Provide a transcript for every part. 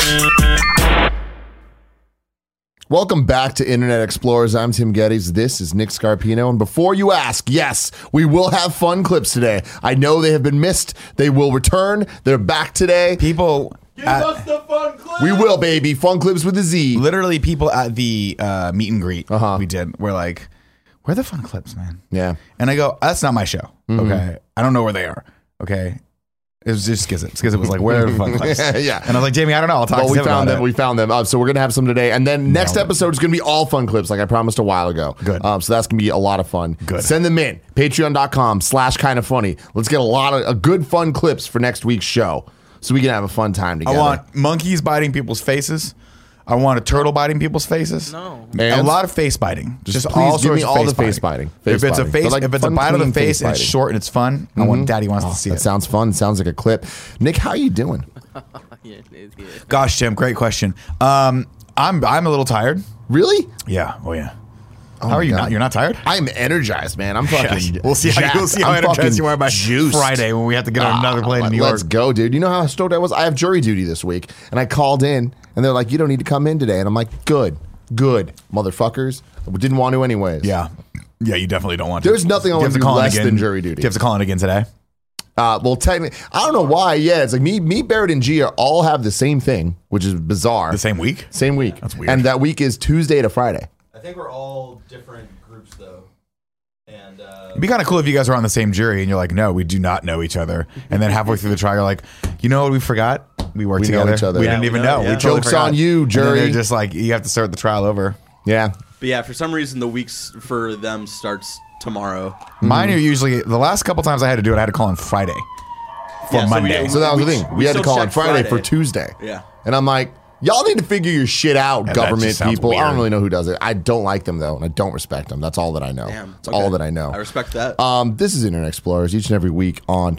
Welcome back to Internet Explorers. I'm Tim Geddes. This is Nick Scarpino. And before you ask, yes, we will have fun clips today. I know they have been missed. They will return. They're back today. People... Give us the fun clips. We will, baby. Fun clips with a Z. Literally, people at the meet and greet we did were like, where are the fun clips, man? Yeah. And I go, that's not my show. Okay. I don't know where they are. Okay. It was just Skizzit. Skizzit was like, where are the fun clips? Yeah. And I was like, Jamie, I don't know. I'll talk to we him found about them. it. We found them. So we're going to have some today. And then next episode is going to be all fun clips, like I promised a while ago. Good. So that's going to be a lot of fun. Good. Send them in. Patreon.com/kindafunny. Let's get a good fun clips for next week's show so we can have a fun time together. I want monkeys biting people's faces. I want a turtle biting people's faces. No. A lot of face biting. Just please all give sorts me of all face the face biting. If it's a face, But like if it's a fun, bite of the clean face and it's biting. short and it's fun, I want Daddy wants to see That it. sounds fun. Sounds like a clip. Nick, how you doing? Yeah, it's good. Gosh, Tim, great question. I'm a little tired. Really? Yeah. Oh yeah. How are you God. not? You're not tired? I'm energized, man. I'm fucking. We'll see how jacked. I'm energized fucking you are by juiced. Friday when we have to get on another plane to New York. Let's go, dude. You know how stoked I was? I have jury duty this week, and I called in, and they're like, "You don't need to come in today," and I'm like, "Good, motherfuckers." Didn't want to anyways. Yeah. Yeah, you definitely don't want to. There's nothing I Do you want have to do call in less again? than jury duty. Do you have to call in again today? Well, technically, I don't know why. Yeah, it's like me, Barrett, and Gia all have the same thing, which is bizarre. The same week? Same week. That's weird. And that week is Tuesday to Friday. I think we're all different groups though, and It'd be kind of cool if you guys were on the same jury and you're like, no, we do not know each other. And then halfway through the trial, you're like, you know what we forgot? We work We know together. each other. We Yeah, didn't we even know, know. yeah. We totally Joke's forgot. on you, And jury. then they're just like, you have to start the trial over. Yeah. But yeah, for some reason the weeks for them starts tomorrow. Mine are usually, the last couple times I had to do it, I had to call on Friday for Yeah, so Monday. we- So that was the thing. We had to still call on check Friday for Friday. Tuesday. Yeah. And I'm like, y'all need to figure your shit out, Yeah, that government just sounds people. I don't weird. really know who does it. I don't like them, though, and I don't respect them. That's all that I know. Damn. That's Okay. all that I know. I respect that. This is Internet Explorers each and every week on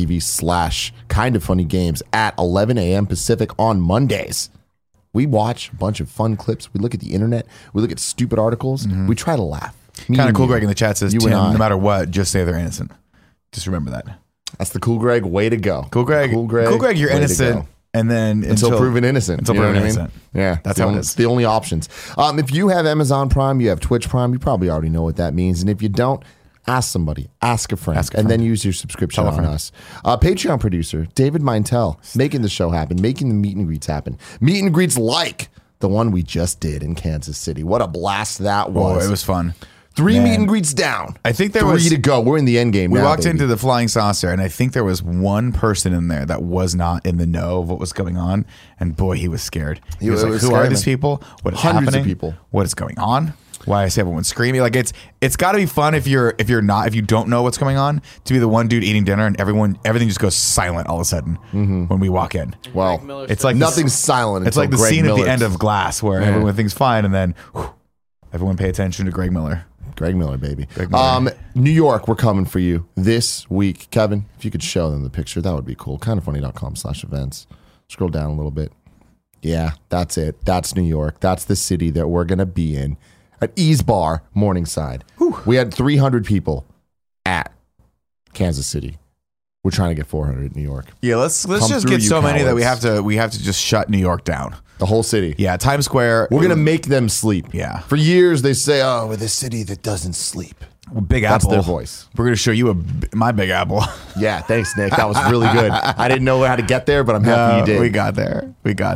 twitch.tv/kindafunnygames at 11 a.m. Pacific on Mondays. We watch a bunch of fun clips. We look at the internet. We look at stupid articles. We try to laugh. Me Kind of and cool. you. Greg in the chat says, You Tim, and I. no matter what, just say they're innocent. Just remember that. That's the Cool Greg way to go. Cool Greg. Cool Greg. You're way to innocent. go. And then Until proven innocent. Until You know proven what I mean? innocent. Yeah. That's the how it only, is. It's the only options. If you have Amazon Prime, you have Twitch Prime, you probably already know what that means. And if you don't, ask somebody, ask a friend, and then use your subscription Tell a on friend. us. Patreon producer, David Mintel, making the show happen, making the meet and greets happen. Meet and greets like the one we just did in Kansas City. What a blast that Oh, was. it was fun. 3 Man. meet and greets down. I think there 3 was- to go. We're in the end game We now, walked baby. into the flying saucer, and I think there was one person in there that was not in the know of what was going on. And boy, he was scared. He was it like, was "Who scary, are these man. people? What is Hundreds of happening? people. What is going on? Why is everyone screaming? Like it's got to be fun if you don't know what's going on, to be the one dude eating dinner and everything just goes silent all of a sudden when we walk in. Well, It's like nothing's silent. It's like the until Greg scene at Miller. the end of Glass where everyone thinks fine, and then everyone pay attention to Greg Miller. Greg Miller, baby. Greg Miller. New York, we're coming for you this week. Kevin, if you could show them the picture, that would be cool. Kindafunny.com/events. Scroll down a little bit. Yeah, that's it. That's New York. That's the city that we're going to be in. At Ease Bar, Morningside. We had 300 people at Kansas City. We're trying to get 400 at New York. Yeah, let's Come just through, get you so many that cowards. we have to just shut New York down. The whole city. Yeah, Times Square. We're going to make them sleep. Yeah. For years, they say, oh, we're the city that doesn't sleep. Big That's Apple. their voice. We're going to show you my Big Apple. Yeah, thanks, Nick. That was really good. I didn't know how to get there, but I'm happy you did. We got there.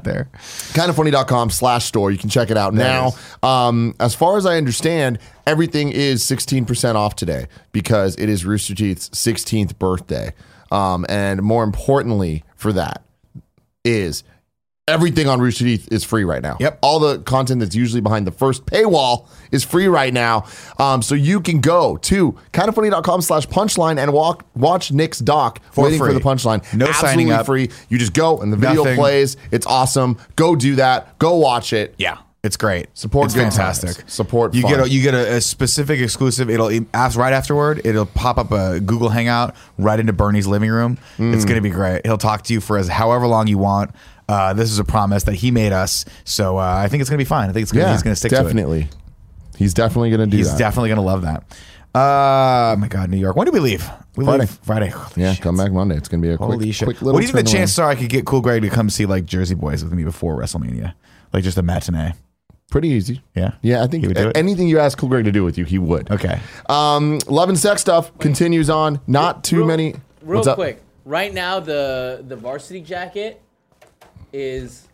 Kindafunny.com/store. You can check it out now. As far as I understand, everything is 16% off today because it is Rooster Teeth's 16th birthday. And more importantly for that is everything on Rooster Teeth is free right now. Yep. All the content that's usually behind the first paywall is free right now. So you can go to kindafunny.com/punchline and watch Nick's doc waiting for free. the punchline. No Absolutely signing up. free. You just go and the video Nothing. plays. It's awesome. Go do that. Go watch it. Yeah. It's great. Support It's good fantastic. times. Support You fun. get a specific exclusive. It'll ask right afterward. It'll pop up a Google Hangout right into Bernie's living room. It's going to be great. He'll talk to you for however long you want. This is a promise that he made us, so I think it's going to be fine. I think he's going to stick to it. He's definitely going to do He's that. definitely going to love that. Oh my God, New York. When do we leave? We Friday. leave Friday. Holy Yeah, shit. come back Monday. It's gonna be a Holy quick shit. little. What do you think the turnaround. chances are I could get Cool Greg to come see like Jersey Boys with me before WrestleMania? Like just a matinee. Pretty easy. Yeah. Yeah, I think He would do it? anything you ask Cool Greg to do with you, he would. Okay. Love and sex stuff continues on. Not too many. Real What's up? quick, right now the varsity jacket is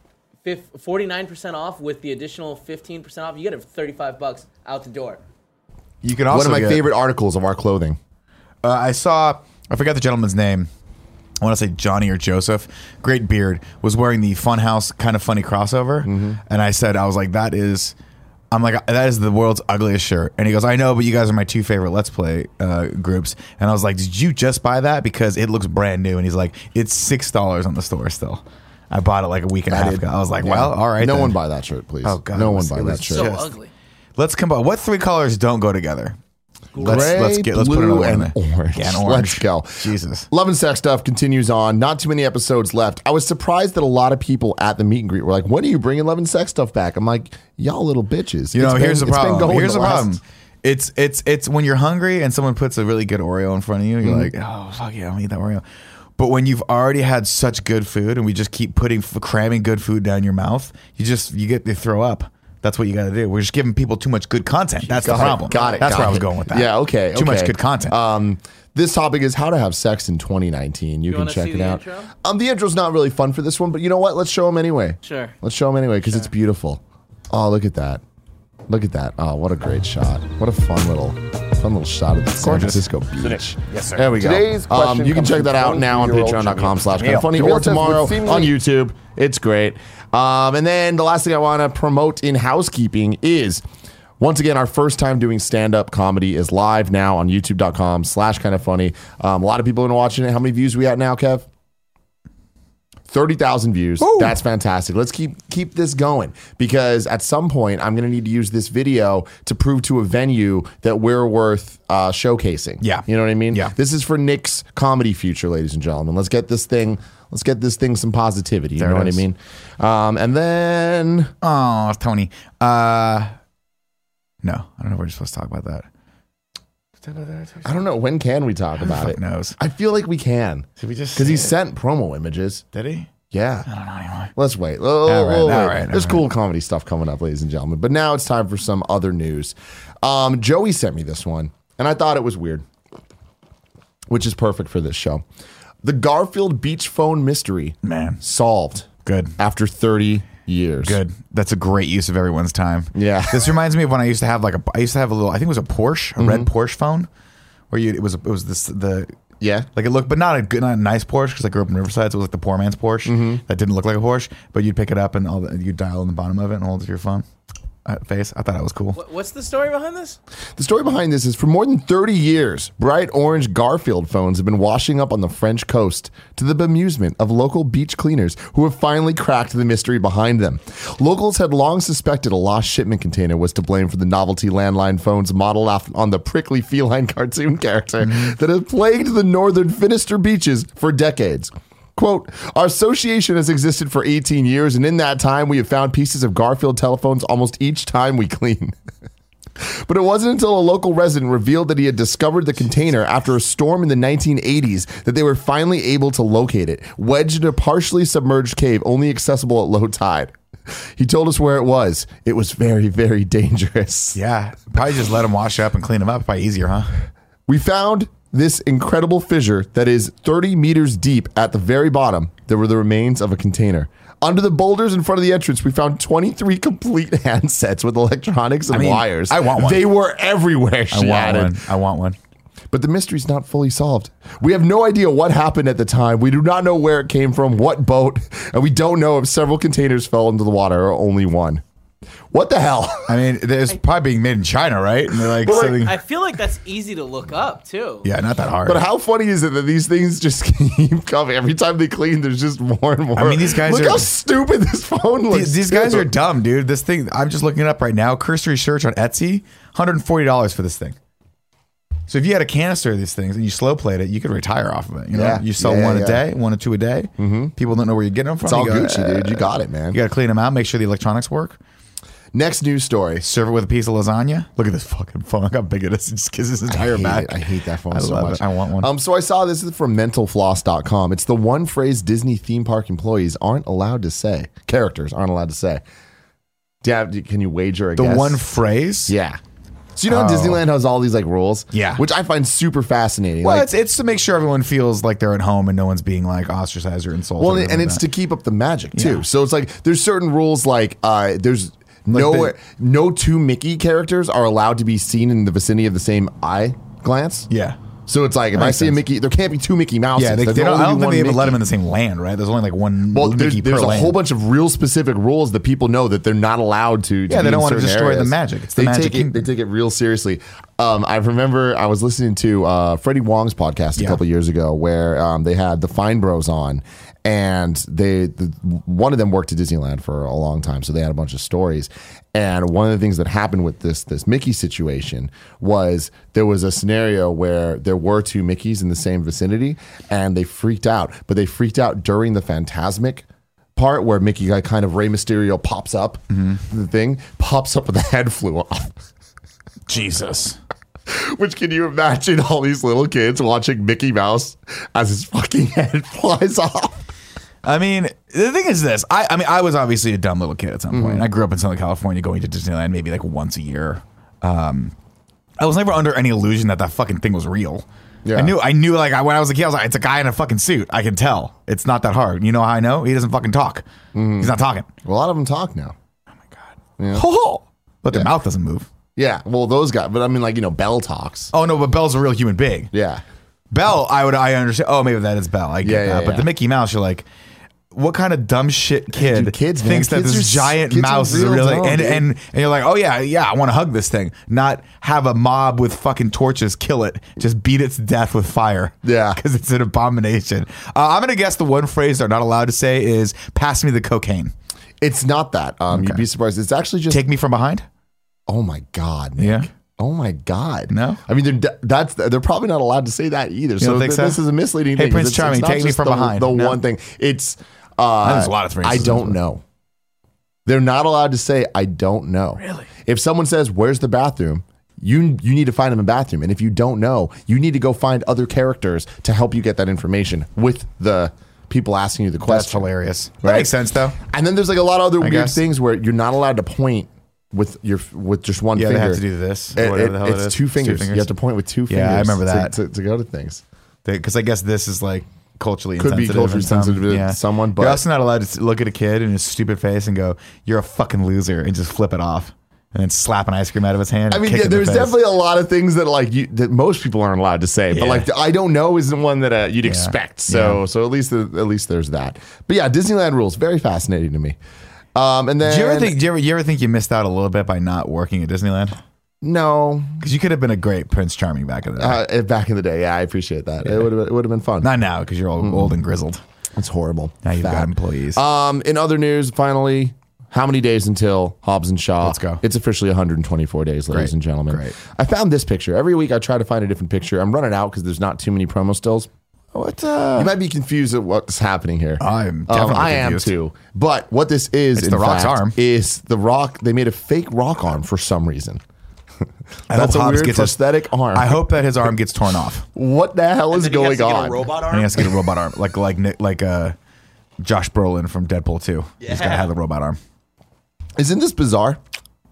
49% off with the additional 15% off. You get it for $35 out the door. You can also One of my get- favorite articles of our clothing. I forgot the gentleman's name. I want to say Johnny or Joseph. Great beard. Was wearing the Funhouse kind of funny crossover. And I said, that is the world's ugliest shirt. And he goes, I know, but you guys are my two favorite Let's Play groups. And I was like, did you just buy that? Because it looks brand new. And he's like, it's $6 on the store still. I bought it like a week and a half ago. I was like, well, all right. No then. one buy that shirt, please. Oh, God. No It one was- buy it that was shirt. So Just- ugly. Let's combine. What three colors don't go together? Let's put blue, another one in and there. orange. Yeah, and orange. Let's go. Jesus. Love and sex stuff continues on. Not too many episodes left. I was surprised that a lot of people at the meet and greet were like, "When are you bringing Love and sex stuff back?" I'm like, "Y'all little bitches." You know, It's here's the been problem. going Here's the last- problem. It's when you're hungry and someone puts a really good Oreo in front of you, you're like, oh fuck yeah, I'll eat that Oreo. But when you've already had such good food and we just keep cramming good food down your mouth, you get to throw up. That's what you got to do. We're just giving people too much good content. That's the problem. Got it. That's got where I was it. going with that. Yeah. Okay. Too much okay. good content. This topic is how to have sex in 2019. You can wanna check see it the out. intro? The intro's not really fun for this one, but you know what? Let's show them anyway. Sure. Let's show them anyway because it's beautiful. Oh, look at that. Look at that. Oh, what a great shot. What a fun little shot of the San Francisco beach. Yes, sir. There we go. Today's question You can comes check from that out now on 23-year-old patreon.com/funny. Neil. Or tomorrow With seemingly- on YouTube. It's great. And then the last thing I want to promote in housekeeping is, once again, our first time doing stand-up comedy is live now on youtube.com/kindoffunny. A lot of people have been watching it. How many views we at now, Kev? 30,000 views. Ooh. That's fantastic. Let's keep this going, because at some point I'm going to need to use this video to prove to a venue that we're worth showcasing. Yeah. You know what I mean? Yeah. This is for Nick's comedy future, ladies and gentlemen. Let's get this thing some positivity. You There know it what I is. mean? And then Oh, Tony. No, I don't know if we're supposed to talk about that. I don't know, when can we talk about fuck it? knows? I feel like we can. Should we just Because he say it? sent promo images. Did he? Yeah. I don't know anymore. Let's wait. all right, There's all cool comedy stuff coming up, ladies and gentlemen. But now it's time for some other news. Joey sent me this one, and I thought it was weird, which is perfect for this show. The Garfield beach phone mystery Man. solved. Good. After 30 years. Good. That's a great use of everyone's time. Yeah. This reminds me of when I used to have a little, I think it was a Porsche, a red Porsche phone, where it was Yeah. like it looked, but not a nice Porsche, because I grew up in Riverside, so it was like the poor man's Porsche that didn't look like a Porsche, but you'd pick it up and you'd dial on the bottom of it and hold it to your phone face. I thought that was cool. What's the story behind this? The story behind this is, for more than 30 years, bright orange Garfield phones have been washing up on the French coast, to the bemusement of local beach cleaners who have finally cracked the mystery behind them. Locals had long suspected a lost shipment container was to blame for the novelty landline phones modeled on the prickly feline cartoon character that have plagued the northern Finisterre beaches for decades. Quote, our association has existed for 18 years, and in that time, we have found pieces of Garfield telephones almost each time we clean. But it wasn't until a local resident revealed that he had discovered the container after a storm in the 1980s that they were finally able to locate it, wedged in a partially submerged cave only accessible at low tide. He told us where it was. It was very, very dangerous. Yeah. Probably just let them wash up and clean them up. Probably easier, huh? We found this incredible fissure that is 30 meters deep. At the very bottom, there were the remains of a container. Under the boulders in front of the entrance, we found 23 complete handsets with electronics and wires. I want one. They were everywhere, she added. I want one. But the mystery's not fully solved. We have no idea what happened at the time. We do not know where it came from, what boat, and we don't know if several containers fell into the water or only one. What the hell? I mean, it's probably being made in China, right? And they're like, Well, sitting- I feel like that's easy to look up too. yeah, not that hard. But how funny is it that these things just keep coming? Every time they clean, there's just more and more. I mean, these guys Look are- how stupid this phone looks. These guys too. are dumb, dude. This thing, I'm just looking it up right now. Cursory search on Etsy, $140 for this thing. So if you had a canister of these things and you slow played it, you could retire off of it. You know, Yeah. you sell Yeah, one yeah. a day, 1 or 2 a day. Mm-hmm. People don't know where you're getting them from. It's all You go, Gucci, dude. You got it, man. You got to clean them out, make sure the electronics work. Next news story. Serve it with a piece of lasagna. Look at this fucking phone. Look how big it is. It just gives his entire back. I hate that phone I so love much. it. I want one. So I saw this is from mentalfloss.com. It's the one phrase Disney theme park employees aren't allowed to say. Characters aren't allowed to say. Can you wager a The guess? one phrase? Yeah. So you know Disneyland has all these like rules? Yeah. Which I find super fascinating. Well, like, it's to make sure everyone feels like they're at home and no one's being like ostracized or insulted. well, or and anything it's like to keep up the magic too. Yeah. So it's like there's certain rules like there's Like no two Mickey characters are allowed to be seen in the vicinity of the same eye glance. that. Yeah. So it's like if I makes see a sense. Mickey, there can't be two Mickey Mouses. Yeah, they There don't, can only I don't be think one they even let Mickey. them in the same land, right? There's only like one Well, Mickey there's per a land. whole bunch of real specific rules that people know that they're not allowed to. Yeah, they be don't in want to certain destroy the areas. magic. It's the they Magic take it. Kingdom. They take it real seriously. I remember I was listening to Freddie Wong's podcast a couple years ago where they had the Fine Bros on, and one of them worked at Disneyland for a long time, so they had a bunch of stories. And one of the things that happened with this Mickey situation was there was a scenario where there were two Mickeys in the same vicinity, and they freaked out. But they freaked out during the Phantasmic part where Mickey kind of Rey Mysterio pops up, the thing pops up, and the head flew off. Jesus. Which, can you imagine all these little kids watching Mickey Mouse as his fucking head flies off? I mean, the thing is this. I mean, I was obviously a dumb little kid at some point. I grew up in Southern California going to Disneyland maybe like once a year. I was never under any illusion that fucking thing was real. Yeah. I knew like when I was a kid, I was like, it's a guy in a fucking suit. I can tell. It's not that hard. You know how I know? He doesn't fucking talk. He's not talking. Well, a lot of them talk now. But their mouth doesn't move. Yeah, well, those guys. But I mean, like, Belle talks. Oh no, but Belle's a real human being. Yeah. Belle, I understand. Oh, maybe that is Belle. I get Yeah, that. yeah, But yeah. the Mickey Mouse, you're like, what kind of dumb shit kid Dude, kids, man. thinks that Kids this are- giant kids are mouse is real really dumb, dude. and you're like, oh yeah, I want to hug this thing. Not have a mob with fucking torches kill it, just beat it to death with fire. Yeah. because it's an abomination. I'm gonna guess the one phrase they're not allowed to say is "pass me the cocaine." It's not that. You'd be surprised. It's actually just. Take me from behind. Oh my God, Nick. Yeah. Oh my God. No? I mean, they're probably not allowed to say that either. don't So think so? this is a misleading Hey, thing. Prince It's Charming, not take me just from the- behind. The No? one thing. It's. There's a lot of I phrases. don't know. They're not allowed to say I don't know. Really? If someone says where's the bathroom, you need to find them a bathroom, and if you don't know, you need to go find other characters to help you get that information with the people asking you the That's question. hilarious. Right? That makes sense though. And then there's like a lot of other weird guess. things where you're not allowed to point with just one Yeah, finger. they have to do this. Or whatever the hell It's it is. two fingers. You have to point with two fingers. Yeah, I remember to- that. to go to things. Because I guess this is like culturally Could be insensitive. culturally in some- sensitive to someone, but- you're also not allowed to look at a kid in his stupid face and go, "You're a fucking loser," and just flip it off, and then slap an ice cream out of his hand. I and mean, kick yeah, it in the there's face. definitely a lot of things that that most people aren't allowed to say. But Yeah. like, I don't know isn't one that you'd expect. So Yeah. at least there's that. But yeah, Disneyland rules very fascinating to me. And then Do you ever think you missed out a little bit by not working at Disneyland? no, Because you could have been a great Prince Charming back in the day. back in the day, yeah, I appreciate that. It would have been fun. Not now, because you're old and grizzled. It's horrible. Now you've Fat. got employees. In other news, finally, how many days until Hobbs and Shaw? Let's go. It's officially 124 days, ladies Great. and gentlemen. Great. I found this picture. Every week I try to find a different picture. I'm running out because there's not too many promo stills. What? You might be confused at what's happening here. I'm definitely I am confused. too. But what this is, It's in The Rock's fact, arm. is The Rock. They made a fake Rock arm for some reason. I That's hope a Hobbs weird gets his- prosthetic arm. I hope that his arm gets torn off. What the hell is And then he has going to get on? a robot And arm. he has to get a robot arm, like Josh Brolin from Deadpool 2. He's got to Yeah. have the robot arm. Isn't this bizarre?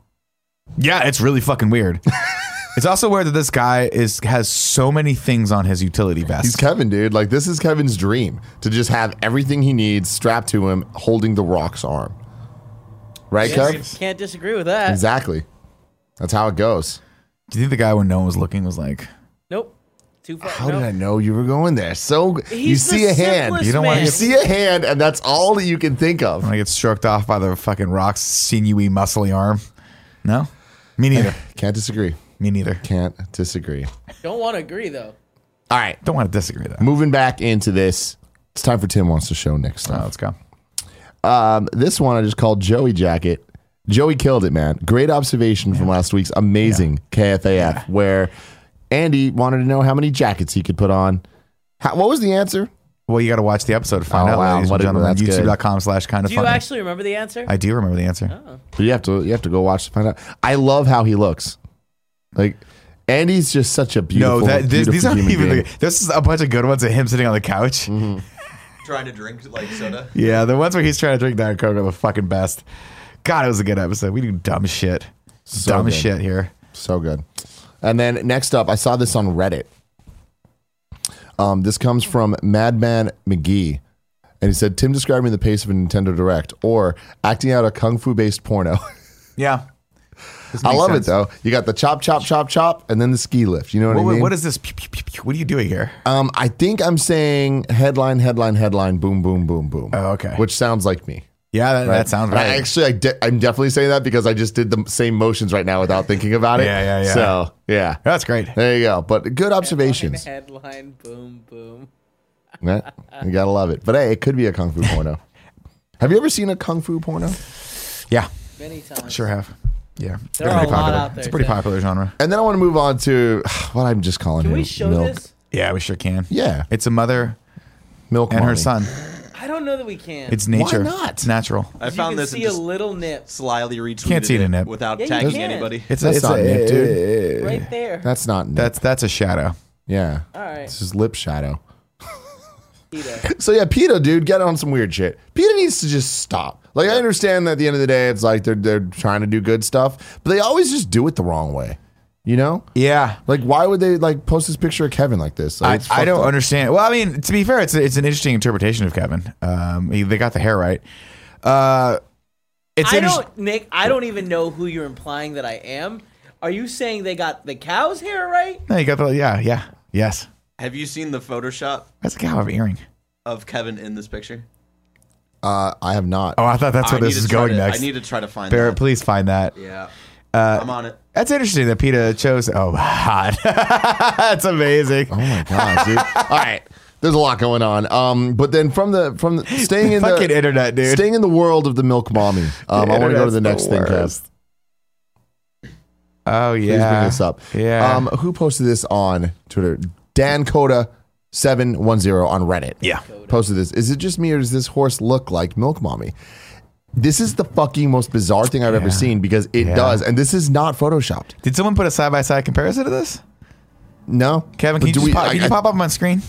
Yeah, it's really fucking weird. It's also weird that this guy has so many things on his utility vest. He's Kevin, dude. Like, this is Kevin's dream to just have everything he needs strapped to him, holding The Rock's arm. Right, Kev? Can't disagree with that. Exactly. That's how it goes. Do you think the guy when no one was looking was like, Nope. Too far. How nope. did I know you were going there? So you He's see the a hand. simplest You don't want man. You see a hand, and that's all that you can think of. when I get stroked off by the fucking Rock's sinewy, muscly arm? No? Me neither. Can't disagree. Me neither. Can't disagree. Don't want to agree though. All right. Don't want to disagree though. Moving back into this, it's time for Tim Wants to Show next stuff. Let's go. This one I just called Joey Jacket. Joey killed it, man. Great observation from last week's amazing KFAF, where Andy wanted to know how many jackets he could put on. What was the answer? Well, you got to watch the episode to find Oh, out, wow. ladies and What- gentlemen. that's good. YouTube.com/kind of Do you funny. actually remember the answer? I do remember the answer. Oh. But you have to go watch to find out. I love how he looks. Like Andy's just such a beautiful. No, these beautiful aren't human even. being. This is a bunch of good ones of him sitting on the couch. Trying to drink like soda. Yeah, the ones where he's trying to drink Diet Coke are the fucking best. God, it was a good episode. We do dumb shit. So dumb good. shit here. So good. And then next up, I saw this on Reddit. This comes from Madman McGee. And he said, Tim describing the pace of a Nintendo Direct or acting out a kung fu based porno. Yeah. This I makes love sense. it though. You got the chop, chop, chop, chop, and then the ski lift. You know what I mean? What is this? What are you doing here? I think I'm saying headline, headline, headline, boom, boom, boom, boom. Oh, okay. Which sounds like me. Yeah, that sounds And right. I'm definitely saying that because I just did the same motions right now without thinking about it. Yeah. So, yeah. That's great. There you go. But good observations. Headline, boom, boom. Yeah, you gotta love it. But hey, it could be a kung fu porno. Have you ever seen a kung fu porno? Yeah, Many times. sure have. Yeah, There are a lot out there. It's a pretty Tim. popular genre. And then I want to move on to what I'm just calling Can him we show milk. this? Yeah, we sure can. Yeah, It's a mother milk and her mommy. son. I don't know that we can. It's nature. not? It's natural. I you found can this see and a just little nip slyly retweeted Can't see the it nip. without Yeah, you tagging can. anybody. It's That's not Nick, dude. right there. That's not Nick. That's a shadow. Yeah. All right. It's his lip shadow. Peter. So yeah, PETA, dude, get on some weird shit. PETA needs to just stop. Like I understand that at the end of the day, it's like they're trying to do good stuff, but they always just do it the wrong way. You know? Yeah. Like why would they like post this picture of Kevin like this? Like, it's I fucked don't up. understand. Well, I mean, to be fair, it's an interesting interpretation of Kevin. They got the hair right. It's Nick, I don't even know who you're implying that I am. Are you saying they got the cow's hair right? No, you got the yes. Have you seen the Photoshop That's a cow of earring. of Kevin in this picture? I have not. Oh, I thought that's where I this need is to try going to- next. I need to try to find Barrett, that. please find that. Yeah. I'm on it. That's interesting that PETA chose. Oh, hot. That's amazing. Oh my god, dude. All right. There's a lot going on. But then from the staying in Fucking the internet, dude. staying in the world of the milk mommy. I want to go to the next thing, Kev. Oh Please yeah. bring this up. Yeah. Who posted this on Twitter? Dan Coda 710 on Reddit. Yeah. Posted this. Is it just me or does this horse look like Milk Mommy? This is the fucking most bizarre thing I've ever seen because it does, and this is not photoshopped. Did someone put a side by side comparison to this? No, Kevin, But can do you, we- can you pop up on my screen?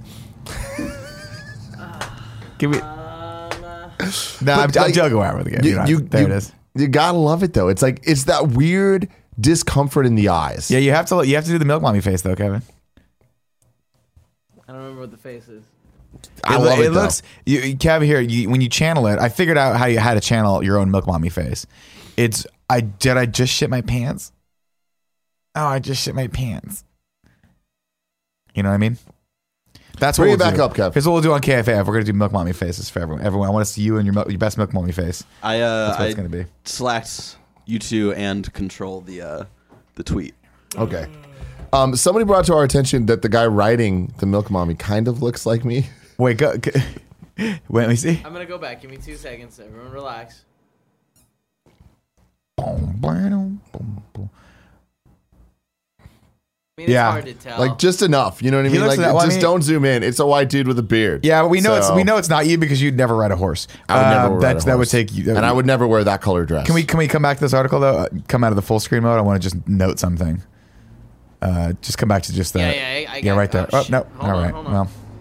Give me. No, I'm like, joking around with it. There it is. You gotta love it though. It's like it's that weird discomfort in the eyes. Yeah, you have to do the milk mommy face though, Kevin. I don't remember what the face is. I love it. It looks, Kev, here, when you channel it, I figured out how to channel your own milk mommy face. It's, did I just shit my pants? Oh, I just shit my pants. You know what I mean? That's what Bring we'll it back do. up, Kev. Here's what we'll do on KFAF. We're gonna do milk mommy faces for everyone. Everyone, I want to see you and your best milk mommy face. That's what it's gonna be. Slacked you two and control the tweet. Okay. Somebody brought to our attention that the guy writing the Milk Mommy kind of looks like me. Wait, wait, let me see. I'm gonna go back. Give me 2 seconds. Everyone relax. I mean, it's Yeah. hard to tell. Like just enough, you know what I He mean? looks Like that- well, I just mean- don't zoom in. It's a white dude with a beard. Yeah, but we know So- it's not you because you'd never ride a horse. I would never ride a that would horse. take you. and I would never wear that color dress. Can we come back to this article though? Come out of the full screen mode. I want to just note something. Just come back to just that. I got yeah, right it. there. Oh, Oh, shit. no. Hold All on, right. hold on.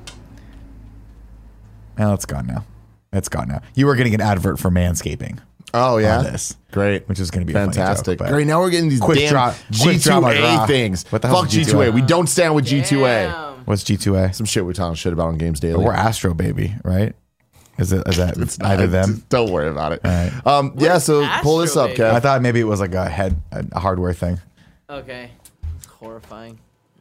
Well, it's gone now. It's gone now. You were getting an advert for Manscaping Oh yeah, on this, great, which is going to be fantastic. A funny joke, but- Great. Now we're getting these Quick damn drop- quick drop G2A McGraw. things. What the hell's Fuck G2A? G2A. We don't stand with G2A. Damn. What's G2A? Some shit we're talking shit about on Games Daily. We're Astro Baby, right? Is that either them? Don't worry about it. right. Yeah. So pull this Astro up, Baby? I Kev. thought maybe it was like a hardware thing. Okay. It's horrifying.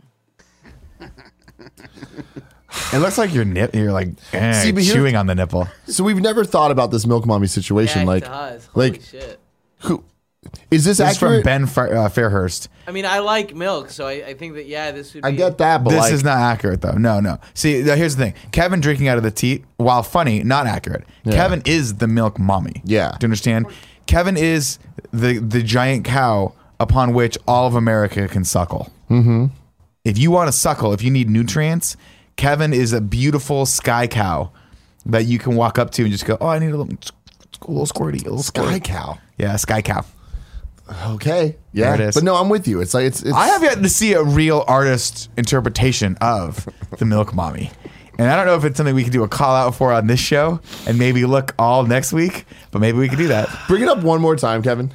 It looks like your you're like See, but here- chewing on the nipple. So we've never thought about this Milk Mommy situation. Yeah, like, it does. Holy like shit. who is this This is from accurate? Ben Fairhurst. I mean, I like milk, so I think that this would be. I get that, but This like, is not accurate though. No. See, here's the thing. Kevin drinking out of the teat, while funny, not accurate. Yeah. Kevin is the milk mommy. Yeah. Do you understand? Kevin is the giant cow upon which all of America can suckle. Mm-hmm. If you want to suckle, if you need nutrients, Kevin is a beautiful sky cow that you can walk up to and just go, oh, I need a little squirty, a little Sky squirty. cow. Yeah, sky cow. Okay. Yeah. There it is. But no, I'm with you. It's like it's I have yet to see a real artist interpretation of the Milk Mommy. And I don't know if it's something we can do a call out for on this show and maybe look all next week, but maybe we could do that. Bring it up one more time, Kevin.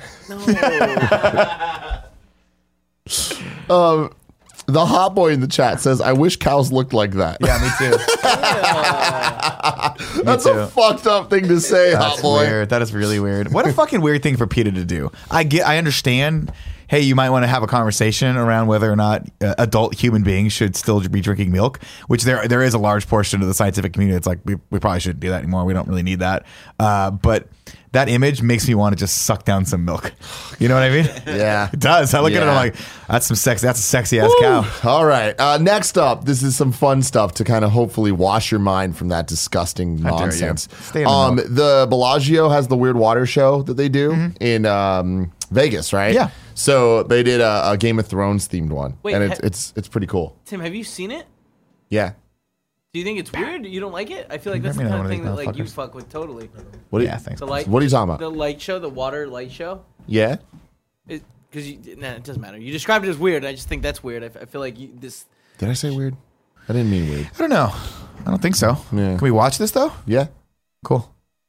No. The hot boy in the chat says, I wish cows looked like that. Yeah, me too. That's too. a fucked up thing to say, hot That's boy. weird. That is really weird. What a fucking weird thing for PETA to do. I understand. Hey, you might want to have a conversation around whether or not adult human beings should still be drinking milk, which there is a large portion of the scientific community. It's like, we probably shouldn't do that anymore. We don't really need that. But that image makes me want to just suck down some milk. You know what I mean? Yeah. It does. I look at it, I'm Yeah. like, that's a sexy ass cow. All right. Next up, this is some fun stuff to kind of hopefully wash your mind from that disgusting How dare you. nonsense. Stay in the milk. The Bellagio has the Weird Water show that they do in Vegas, right? Yeah. So they did a Game of Thrones themed one, Wait, and it's pretty cool. Tim, have you seen it? Yeah. Do you think it's weird? You don't like it? I feel like that's Give the me kind of that thing one that of like these you motherfuckers. fuck with totally. What? Yeah, thanks. The light. What are you talking about? The light show, the water light show. Yeah. Because it doesn't matter. You described it as weird. I just think that's weird. I feel like this. Did I say weird? I didn't mean weird. I don't know. I don't think so. Yeah. Can we watch this though? Yeah. Cool.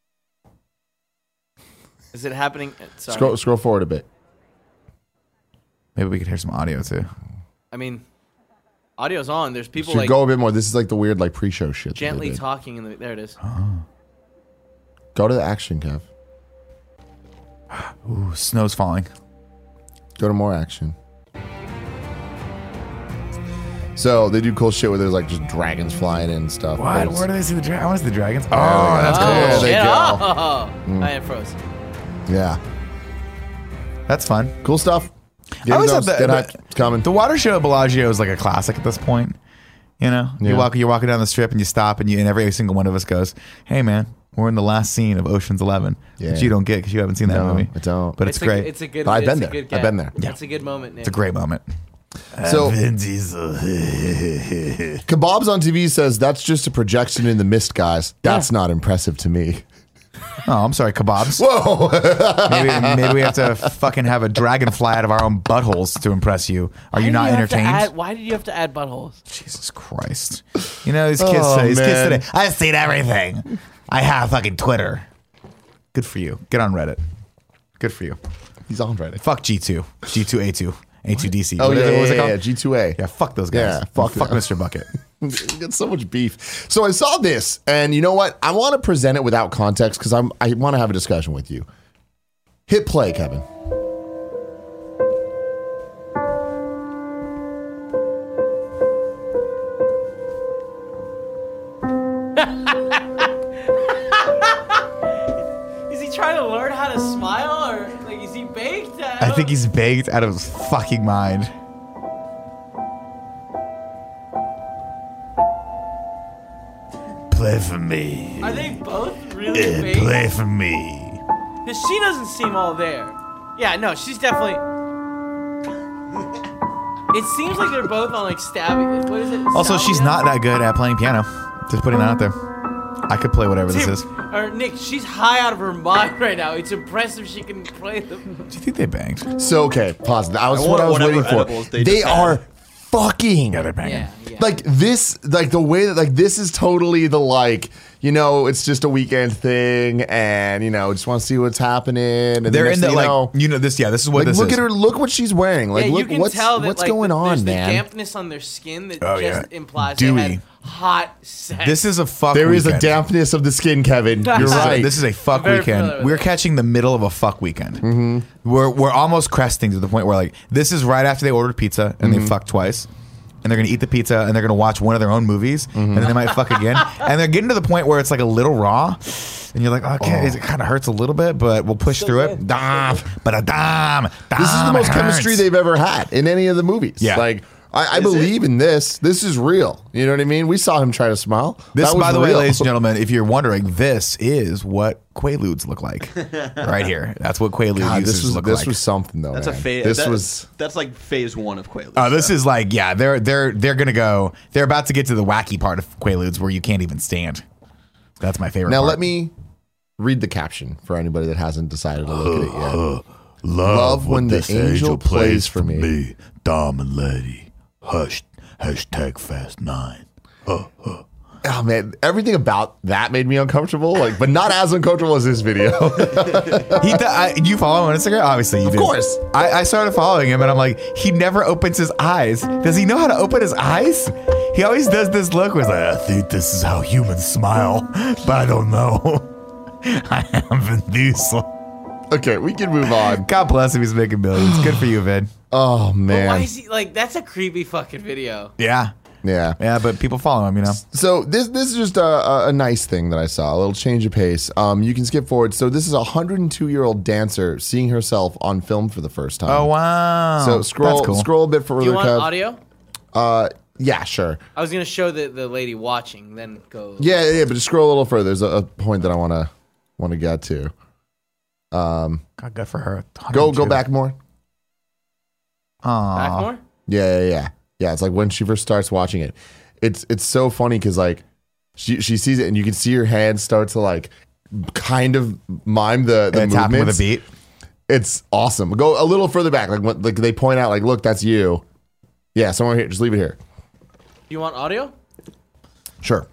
Is it happening? Sorry. Scroll forward a bit. Maybe we could hear some audio too. I mean, audio's on. There's people Should like go a bit more. This is like the weird like pre-show shit. that they gently did. talking. There it is. Go to the action, Kev. Ooh, snow's falling. Go to more action. So they do cool shit where there's like just dragons flying in and stuff. What? But it's- Where do they see the dragon? I want to see the dragons. Oh, go. that's cool. There they shit. go. Oh, I am froze. Yeah. That's fun. Cool stuff. I always Get thought hyped. It's coming. The water show at Bellagio is like a classic at this point. You know, Yeah. you're walking down the strip and you stop and every single one of us goes, "Hey, man, we're in the last scene of Ocean's 11," Yeah. which you don't get because you haven't seen that No, movie. I don't. But it's a- great. It's a good. I've it's been a there. good I've get. been there. Yeah. It's a good moment, Nick. It's a great moment. So Vin Diesel. Kebabs on TV says that's just a projection in the mist, guys. That's not impressive to me. Oh, I'm sorry, kebabs. Whoa. Maybe we have to fucking have a dragonfly out of our own buttholes to impress you. Are you not entertained? Why did you have to add buttholes? Jesus Christ. You know, these kids, Oh, these kids man. today, I've seen everything. I have fucking Twitter. Good for you. Get on Reddit. Good for you. He's on Reddit. Fuck G2. G2A2. A2DC. Oh, What yeah, was it yeah, called? yeah, G2A. Yeah, fuck those guys. Yeah, fuck fuck them. Mr. Bucket. You got so much beef. So I saw this, and you know what? I want to present it without context because I want to have a discussion with you. Hit play, Kevin. Is he trying to learn how to smile, or like is he baked? I think he's baked out of his fucking mind. Play for me. Are they both really baked? Play for me. Because she doesn't seem all there. Yeah, no, she's definitely. It seems like they're both on like stabbing. What is it? Also, she's not that good at playing piano. Just putting that out there. I could play whatever this is. Do Or Nick, she's high out of her mind right now. It's impressive she can play them. you think they banged? So, okay, pause. That was I what I was want waiting whatever for. edibles they They just had. are fucking. Yeah, they're banging. Yeah. Like this, like the way that, like this is totally the like, you know, it's just a weekend thing, and you know, just want to see what's happening. And They're next in the thing you know, like, you know, this. Yeah, this is what like this look is. at her, look what she's wearing. Like, Yeah, look you can what's tell that what's like, going there's on, man. the dampness on their skin that Oh, just yeah. implies Dewy. they had hot sex. This is a fuck. There is a weekend. dampness of the skin, Kevin. You're This is a- right. This is a fuck Very familiar weekend. with We're it. catching the middle of a fuck weekend. Mm-hmm. We're almost cresting to the point where like this is right after they ordered pizza and they fucked twice. And they're gonna eat the pizza and they're gonna watch one of their own movies and then they might fuck again. And they're getting to the point where it's like a little raw, and you're like, okay, it kind of hurts a little bit, but we'll push through it. Dom, but a dom. This is the most chemistry they've ever had in any of the movies. Yeah. Like, I believe in this. This is real. You know what I mean? We saw him try to smile. This, That was by the way, real. ladies and gentlemen, if you're wondering, this is what Quaaludes look like right here. That's what Quaalude God, users look this like. was something though. That's man. a phase. This was. That's like phase 1 of Quaaludes. Oh, this is like, yeah, they're gonna go. They're about to get to the wacky part of Quaaludes where you can't even stand. That's my favorite. Now part. let me read the caption for anybody that hasn't decided to look at it yet. Love when the this angel plays for me. Dom and Lady. Hush. Hashtag Fast 9. Oh man, everything about that made me uncomfortable. Like, but not as uncomfortable as this video. You follow him on Instagram? Obviously, you do. Of course. I started following him, and I'm like, he never opens his eyes. Does he know how to open his eyes? He always does this look where he's like, I think this is how humans smile, but I don't know. I am Vin Diesel. Okay, we can move on. God bless him, he's making millions. Good for you, Vin. Oh But why man, is he like? That's a creepy fucking video. Yeah. yeah. Yeah, but people follow him, you know. So this is just a nice thing that I saw, a little change of pace. You can skip forward. So this is a 102-year-old dancer seeing herself on film for the first time. Oh, wow. So scroll That's cool. scroll a bit further. Do you want Kev. audio? Yeah, sure. I was gonna show the lady watching, then go. Yeah, but just scroll a little further. There's a point that I want to get to. God, good for her. Go 102. back more. Aw. Back more. Yeah. It's like when she first starts watching it. It's so funny because like she sees it and you can see her hands start to like kind of mime the And tap him with movements. a beat. It's awesome. Go a little further back, like they point out, like, look, that's you. Yeah, somewhere here. Just leave it here. You want audio? Sure.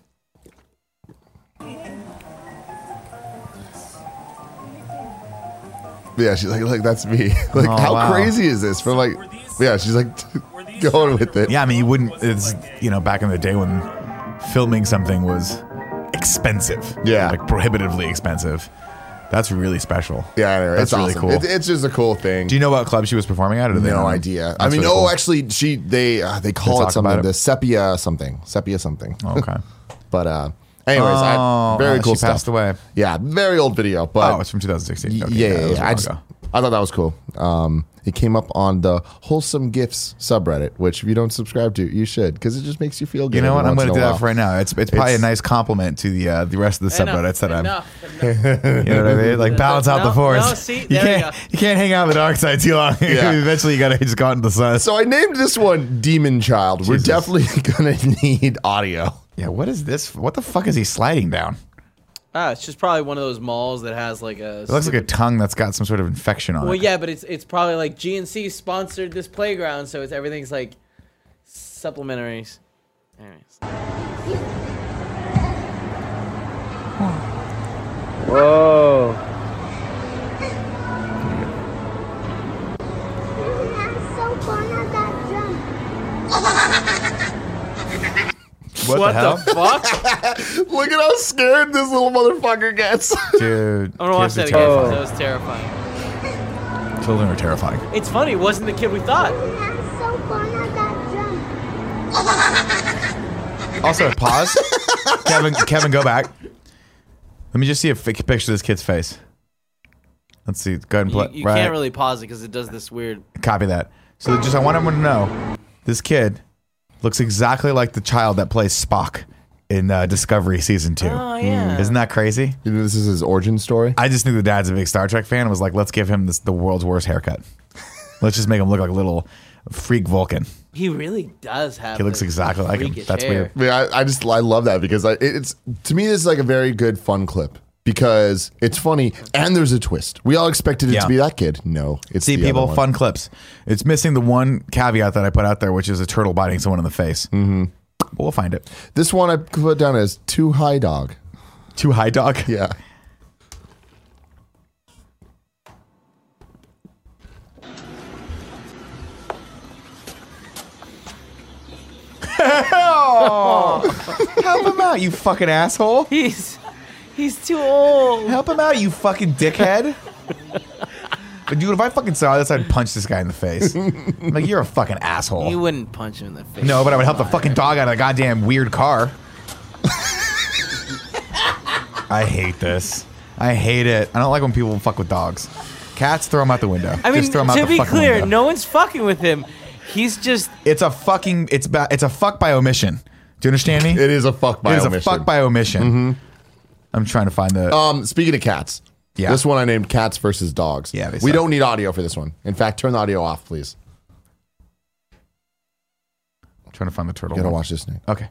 Yeah, she's like, that's me. Like, Oh, how wow. crazy is this? For like, yeah, she's like going with it. Yeah, I mean, you wouldn't. It's back in the day when filming something was expensive. Yeah. like prohibitively expensive. That's really special. Yeah, anyway, That's it's really awesome. cool. It's just a cool thing. Do you know what club she was performing at? Or do they no know? idea. I That's mean, really cool. actually, they call talk it something. about it? The sepia something. Oh, okay. But anyways, very cool she stuff. passed away. Yeah, very old video, but Oh, it's from 2016. Okay, yeah, that was a while I ago. thought that was cool. It came up on the Wholesome Gifts subreddit, which if you don't subscribe to, you should, because it just makes you feel good. You know what? every I'm once going to in do a that for right now. It's probably a It's- nice compliment to the rest of the subreddits that I'm. Enough. You know what I mean? Like balance out the No, force. no, see, you there we can't go. you can't hang out on the dark side too long. Yeah. Eventually, you got to just go out into the sun. So I named this one Demon Child. Jesus. We're definitely going to need audio. Yeah, what is this? What the fuck is he sliding down? It's just probably one of those malls that has like a. It looks like a tongue that's got some sort of infection on Well, it. yeah, but it's probably like GNC sponsored this playground, so everything's like supplementaries. Anyways. Whoa. so fun at that jump. What the hell? fuck? Look at how scared this little motherfucker gets. Dude. I'm gonna watch that kids again. are That was terrifying. terrifying. Children are terrifying. It's funny. It wasn't the kid we thought. We had so fun at that jump. Also, pause. Kevin, go back. Let me just see a picture of this kid's face. Let's see. Go ahead and play. You can't really pause it because it does this weird. Copy that. So just I want everyone to know, this kid looks exactly like the child that plays Spock in Discovery Season 2. Oh yeah. Isn't that crazy? You know, this is his origin story. I just knew the dad's a big Star Trek fan and was like, let's give him the world's worst haircut. Let's just make him look like a little freak Vulcan. He really does have. He looks the exactly like him. freakish That's hair. weird. I mean, I love that because it's to me this is like a very good fun clip because it's funny and there's a twist. We all expected it Yeah. to be that kid. No, it's See, the people, other one. fun clips. It's missing the one caveat that I put out there, which is a turtle biting someone in the face. Mm-hmm. But we'll find it. This one I put down as too high dog. Too high, dog. Yeah. Help him out, you fucking asshole. He's too old. Help him out, you fucking dickhead. But dude, if I fucking saw this, I'd punch this guy in the face. I'm like, you're a fucking asshole. You wouldn't punch him in the face. No, but I would help the fucking dog out of the goddamn weird car. I hate this. I hate it. I don't like when people fuck with dogs. Cats, throw them out the window. I mean, Just throw them out to the be fucking clear, window. no one's fucking with him. He's just It's a fuck by omission. Do you understand me? It is a fuck by It is omission. a fuck by omission. I'm trying to find the. Speaking of cats, Yeah. this one I named Cats versus Dogs. Yeah, they we suck. don't need audio for this one. In fact, turn the audio off, please. I'm trying to find the turtle. You gotta one. watch this, Nick. Okay.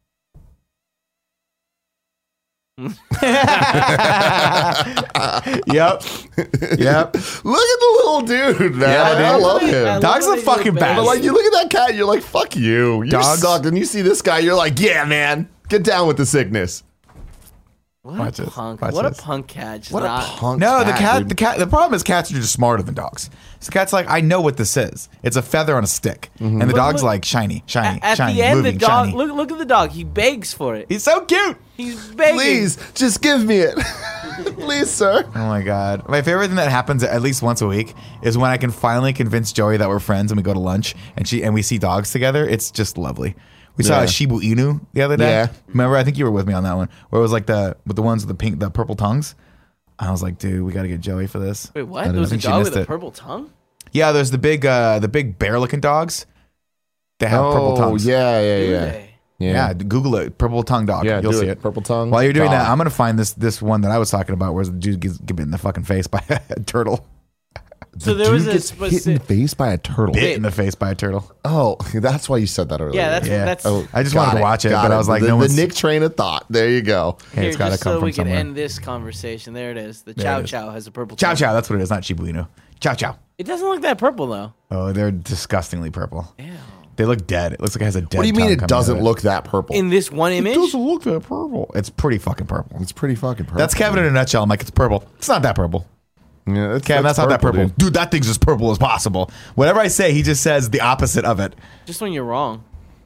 Yep. Yep. Look at the little dude, man. Yeah, I dude. love him. I Dog's love a that fucking he's best. But like, you look at that cat, you're like, fuck you. You Dogs- suck. And you see this guy, you're like, yeah, man. Get down with the sickness. what Watch a this. punk. Watch What this. a punk cat. Just What a not, punk No, dude. the problem is cats are just smarter than dogs. So the cat's like, I know what this is. It's a feather on a stick. And the dog's look- like shiny, shiny, At shiny, the end, moving, the dog. shiny. Look at the dog. He begs for it. He's so cute. He's begging. Please, just give me it. Please, sir. Oh my god. My favorite thing that happens at least once a week is when I can finally convince Joey that we're friends and we go to lunch and we see dogs together. It's just lovely. We saw Yeah. a Shiba Inu the other day. Yeah. Remember? I think you were with me on that one. Where it was like the ones with the purple tongues. I was like, dude, we got to get Joey for this. Wait, what? I There was a think she dog missed with a it. purple tongue? Yeah, there's the big bear-looking dogs. They have purple tongues. Yeah, yeah, Do yeah. they? Yeah, Google it. Purple tongue dog. Yeah, You'll do see it. it. Purple tongue While you're doing dog. that, I'm gonna find this one that I was talking about, where the dude gets bit in the fucking face by a turtle. So there was Dude a gets hit in the specific. face by a turtle. Bit in the face by a turtle. Oh, that's why you said that earlier. Yeah, that's Yeah. that's. Oh, I just got wanted to watch it, got but I was like, the, no the one's. Nick train of thought. There you go. Hey, Here, it's gotta just come so from we can somewhere. end this conversation. There it is. The There Chow it is. Chow has a purple Chow tongue. Chow, that's what it is, not Shiba Inu. Chow Chow. It doesn't look that purple though. Oh, they're disgustingly purple. Ew. They look dead. It looks like it has a dead. What do you mean tongue it coming out doesn't of look that purple? In this one image, It doesn't look that purple. It's pretty fucking purple. It's pretty fucking purple. That's Kevin in a nutshell. I'm like, it's purple. It's not that purple. Yeah, Kevin, that's not that purple. dude. Dude, that thing's as purple as possible. Whatever I say, he just says the opposite of it, just when you're wrong.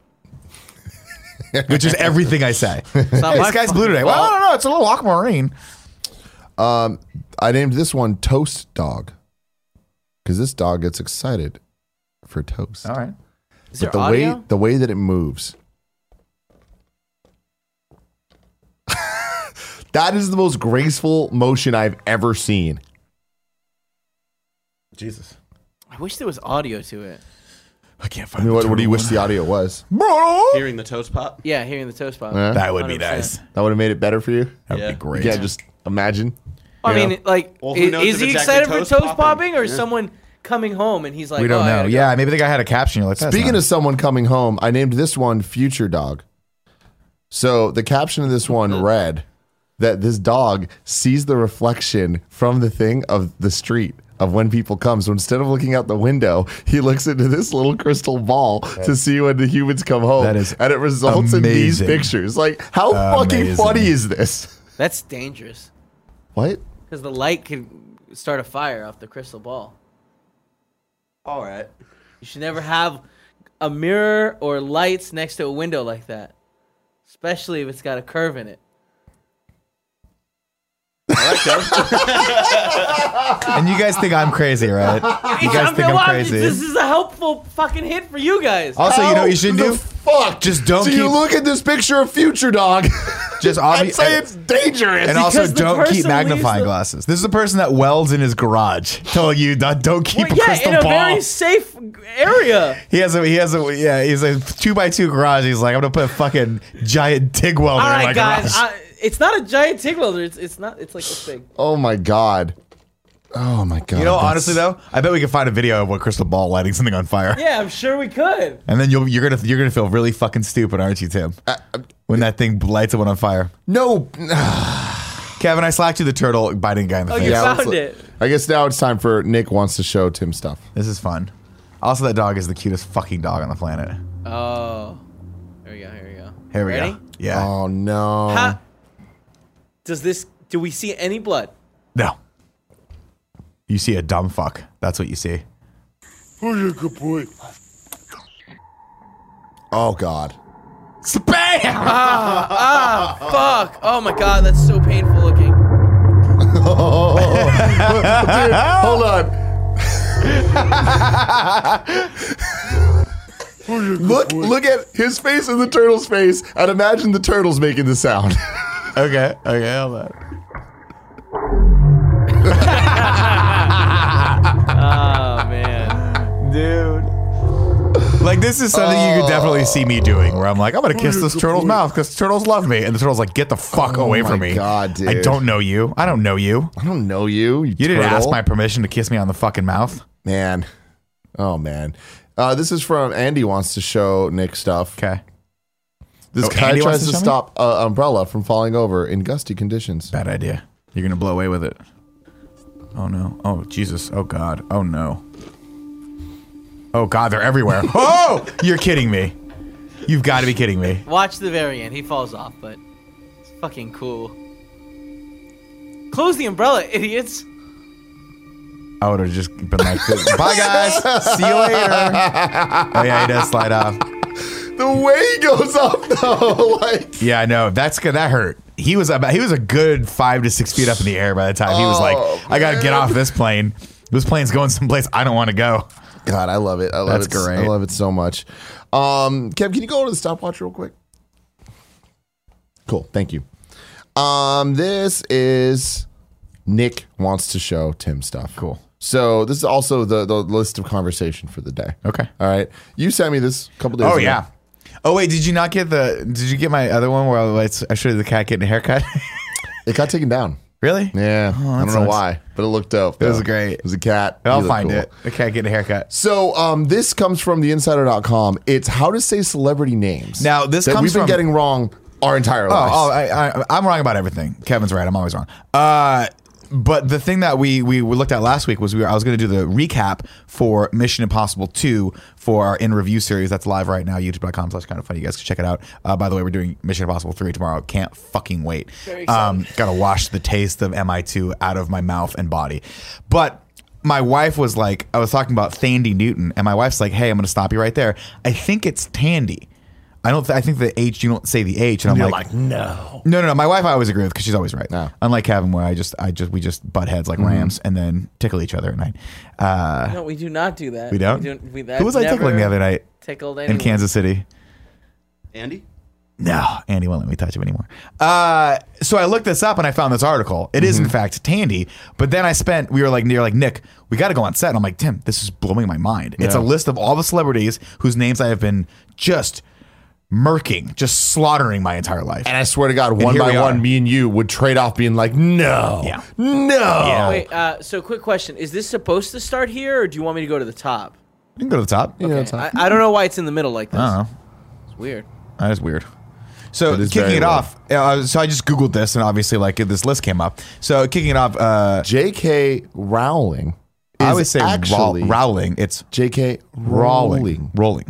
which is everything I say. It's not Hey, my this guy's fucking blue today. fault. Well, I don't know. It's a little aquamarine. I named this one Toast Dog because this dog gets excited for toast. All right. Is there But audio? the way that it moves. That is the most graceful motion I've ever seen. Jesus. I wish there was audio to it. I can't I find mean, the what do you turtle wish one. the audio was? Hearing the toast pop. Yeah, hearing the toast pop. Yeah? That would be 100%. nice. That would have made it better for you. That would Yeah. be great. Yeah, just imagine. I You mean, know? like, Well, who knows is if he it's excited actually for toast toast popping? popping, or someone coming home and he's like, We don't oh, I know. gotta Yeah, go. maybe the guy had a caption. You're like, that's Speaking not- of someone coming home, I named this one Future Dog. So the caption of this one read that this dog sees the reflection from the thing of the street of when people come. So instead of looking out the window, he looks into this little crystal ball to see when the humans come home. That is and it results in these amazing. pictures. Like, how fucking Amazing. funny is this? That's dangerous What? because the light could start a fire off the crystal ball. All right. You should never have a mirror or lights next to a window like that, especially if it's got a curve in it. And you guys think I'm crazy, right? You guys think I'm crazy. This is a helpful fucking hit for you guys. Also, you know what you should How do? the fuck? Just don't So you keep- look at this picture of Future Dog. Just I'd obvious. say it's dangerous. And also, Because the don't keep person magnifying leaves the- glasses. This is the person that welds in his garage, telling you that don't keep Well, a yeah, crystal in a ball. very safe area. He's a 2x2 garage. He's like, I'm gonna put a fucking giant TIG welder All in my right, guys. garage. It's not a giant TIG welder. It's not. It's like this big. Oh my god. Oh my god. You know, that's- honestly though, I bet we can find a video of a crystal ball lighting something on fire, Yeah, I'm sure we could. and then you're gonna feel really fucking stupid, aren't you, Tim? When that thing lights someone on fire. No. Kevin, I slacked you the turtle biting a guy in the Oh, face. you Yeah, found let's- it. I guess now it's time for Nick wants to show Tim stuff. This is fun. Also, that dog is the cutest fucking dog on the planet. Oh, here we go. Here we go. Here we Ready? go. Yeah. Oh no. Ha. Do we see any blood? No. You see a dumb fuck. That's what you see. Oh god. Spam! Fuck! Oh my god, that's so painful looking. Dude, hold on. Look at his face and the turtle's face, and imagine the turtle's making the sound. Okay, hold on. Oh man. Dude. Like, this is something you could definitely see me doing, where I'm like, I'm gonna kiss this turtle's mouth because turtles love me, and the turtle's like, get the fuck away my from me. God, dude. I don't know you. I don't know you. I don't know you. You You didn't turtle. ask my permission to kiss me on the fucking mouth. Man. Oh, man. This is from Andy wants to show Nick stuff. Okay. This Oh, guy Andy tries wants to to show me? stop an umbrella from falling over in gusty conditions. Bad idea. You're gonna blow away with it. Oh no. Oh Jesus. Oh God. Oh no. Oh God, they're everywhere. Oh! You're kidding me. You've got to be kidding me. Watch the very end. He falls off, but it's fucking cool. Close the umbrella, idiots. I would have just been like, bye guys. See you later. Oh yeah, he does slide off. The way he goes up, though, like... Yeah, I know. That's good. That hurt. He was a good 5 to 6 feet up in the air by the time he was like, I got to get off this plane. This plane's going someplace I don't want to go. God, I love it. I love That's it. great. I love it so much. Kev, can you go to the stopwatch real quick? Cool. Thank you. This is Nick wants to show Tim stuff. Cool. So this is also the list of conversation for the day. Okay. All right. You sent me this a couple days ago. Oh yeah. Oh wait, did you get my other one where I showed you the cat getting a haircut? It got taken down. Really? Yeah. I don't know sucks. why, but it looked dope. It was though. great. It was a cat. I'll He looked find cool. it. The cat getting a haircut. So this comes from theinsider.com. It's how to say celebrity names. Now, this that comes we've been from- getting wrong our entire lives. I'm wrong about everything. Kevin's right. I'm always wrong. But the thing that we looked at last week was I was going to do the recap for Mission Impossible 2 for our in review series that's live right now, youtube.com/kindoffunny. You guys can check it out. By the way, we're doing Mission Impossible 3 tomorrow. Can't fucking wait. Very excited. Gotta wash the taste of MI2 out of my mouth and body. But my wife was like, I was talking about Thandie Newton, and my wife's like, hey, I'm going to stop you right there. I think it's Tandy. I think the H, you don't say the H. And I'm You're like, no. No. My wife I always agree with because she's always right. No. Unlike Kevin, where we just butt heads like rams and then tickle each other at night. No, we do not do that. We don't? Who was I tickling the other night Tickled in anyone. Kansas City? Andy? No, Andy won't let me touch him anymore. So I looked this up and I found this article. It is in fact Tandy, but then we were like, Nick, we got to go on set. And I'm like, Tim, this is blowing my mind. It's a list of all the celebrities whose names I have been just murking, just slaughtering my entire life. And I swear to God, one here by we one, are. me and you would trade off being like, no. Yeah. No. Yeah. Wait, so quick question. Is this supposed to start here, or do you want me to go to the top? You can go to the top. Yeah, it's I don't know why it's in the middle like this. I don't know. It's weird. That is weird. So It is kicking very it weird. off, so I just Googled this and obviously like this list came up. So kicking it off, J.K. Rowling. I is always say actually Rowling. It's J.K. Rolling. Rolling.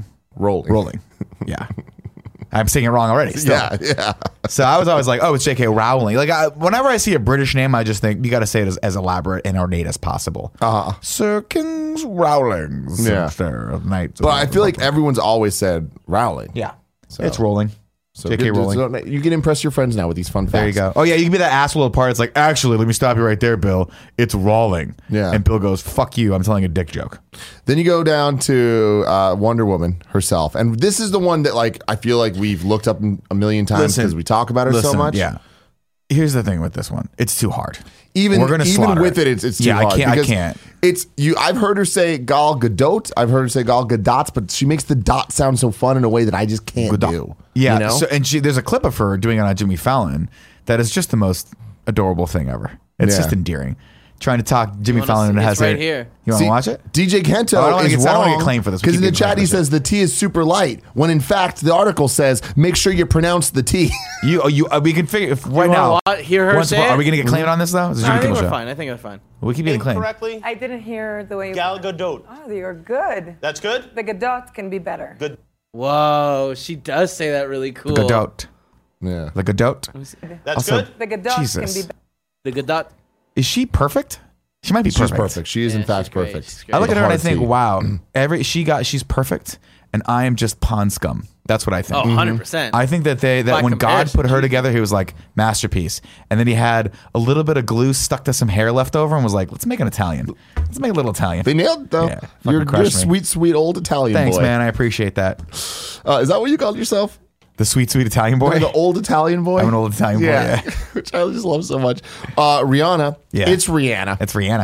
Yeah. I'm saying it wrong already. Still. Yeah. So I was always like, oh, it's J.K. Rowling. Like whenever I see a British name, I just think you got to say it as elaborate and ornate as possible. Sir King's Rowling's. Yeah. Knights. But I feel like everyone's always said Rowling. yeah, So- it's Rolling. So J.K. Rowling. so you can impress your friends now with these fun facts. There you go. Oh yeah, you can be that asshole at part. It's like, actually, let me stop you right there, Bill. It's Rowling. Yeah. And Bill goes, fuck you. I'm telling a dick joke. Then you go down to Wonder Woman herself. And this is the one that like I feel like we've looked up a million times Listen, because we talk about her so Listen, much. Yeah. Here's the thing with this one. It's too hard. Even We're gonna slaughter with it. it's too Yeah, hard. I because can't. It's you. I've heard her say Gal Gadot. I've heard her say Gal Gadot, but she makes the dot sound so fun in a way that I just can't do. Yeah. You know? So, and there's a clip of her doing it on Jimmy Fallon that is just the most adorable thing ever. It's Yeah. just endearing. Trying to talk Jimmy wanna Fallon see- and it's has right it. here. You want to watch it? DJ Kento Oh, I don't wanna is get- I don't wanna wrong get claimed for this. We because in keep the getting chat claimed he for this says the T is super light when in fact the article says make sure you pronounce the T. We can figure if right You now. wanna hear her once say upon- it? Are we gonna get claimed on this though? This is a I Jimmy think Kimmel we're show. fine. I think we're fine. We keep getting claimed. Correctly, I didn't hear the way you. Gal Gadot. Oh, you're good. That's good? The Gadot can be better. Good. Whoa, she does say that really cool. Godot. Yeah. The Godot. That's Also- good? The Gadot Jesus. can be better. The Gadot. Is she perfect? She might be She's perfect. perfect. She is in Yeah, fact she's great. perfect. She's great. I look at her and I Hard think, T. wow, she's perfect, and I am just pond scum. That's what I think. Oh, 100%. I think that By when God comparison, put her Jesus. together, he was like masterpiece, and then he had a little bit of glue stuck to some hair left over, and was like, let's make an Italian. Let's make a little Italian. They nailed it though. Yeah, fucking You're a crushed me. sweet, sweet old Italian Thanks, boy. man. I appreciate that. Is that what you called yourself? The sweet, sweet Italian boy. The old Italian boy? I'm an old Italian boy, yeah. Which I just love so much. Rihanna. Yeah. It's Rihanna. It's Rihanna.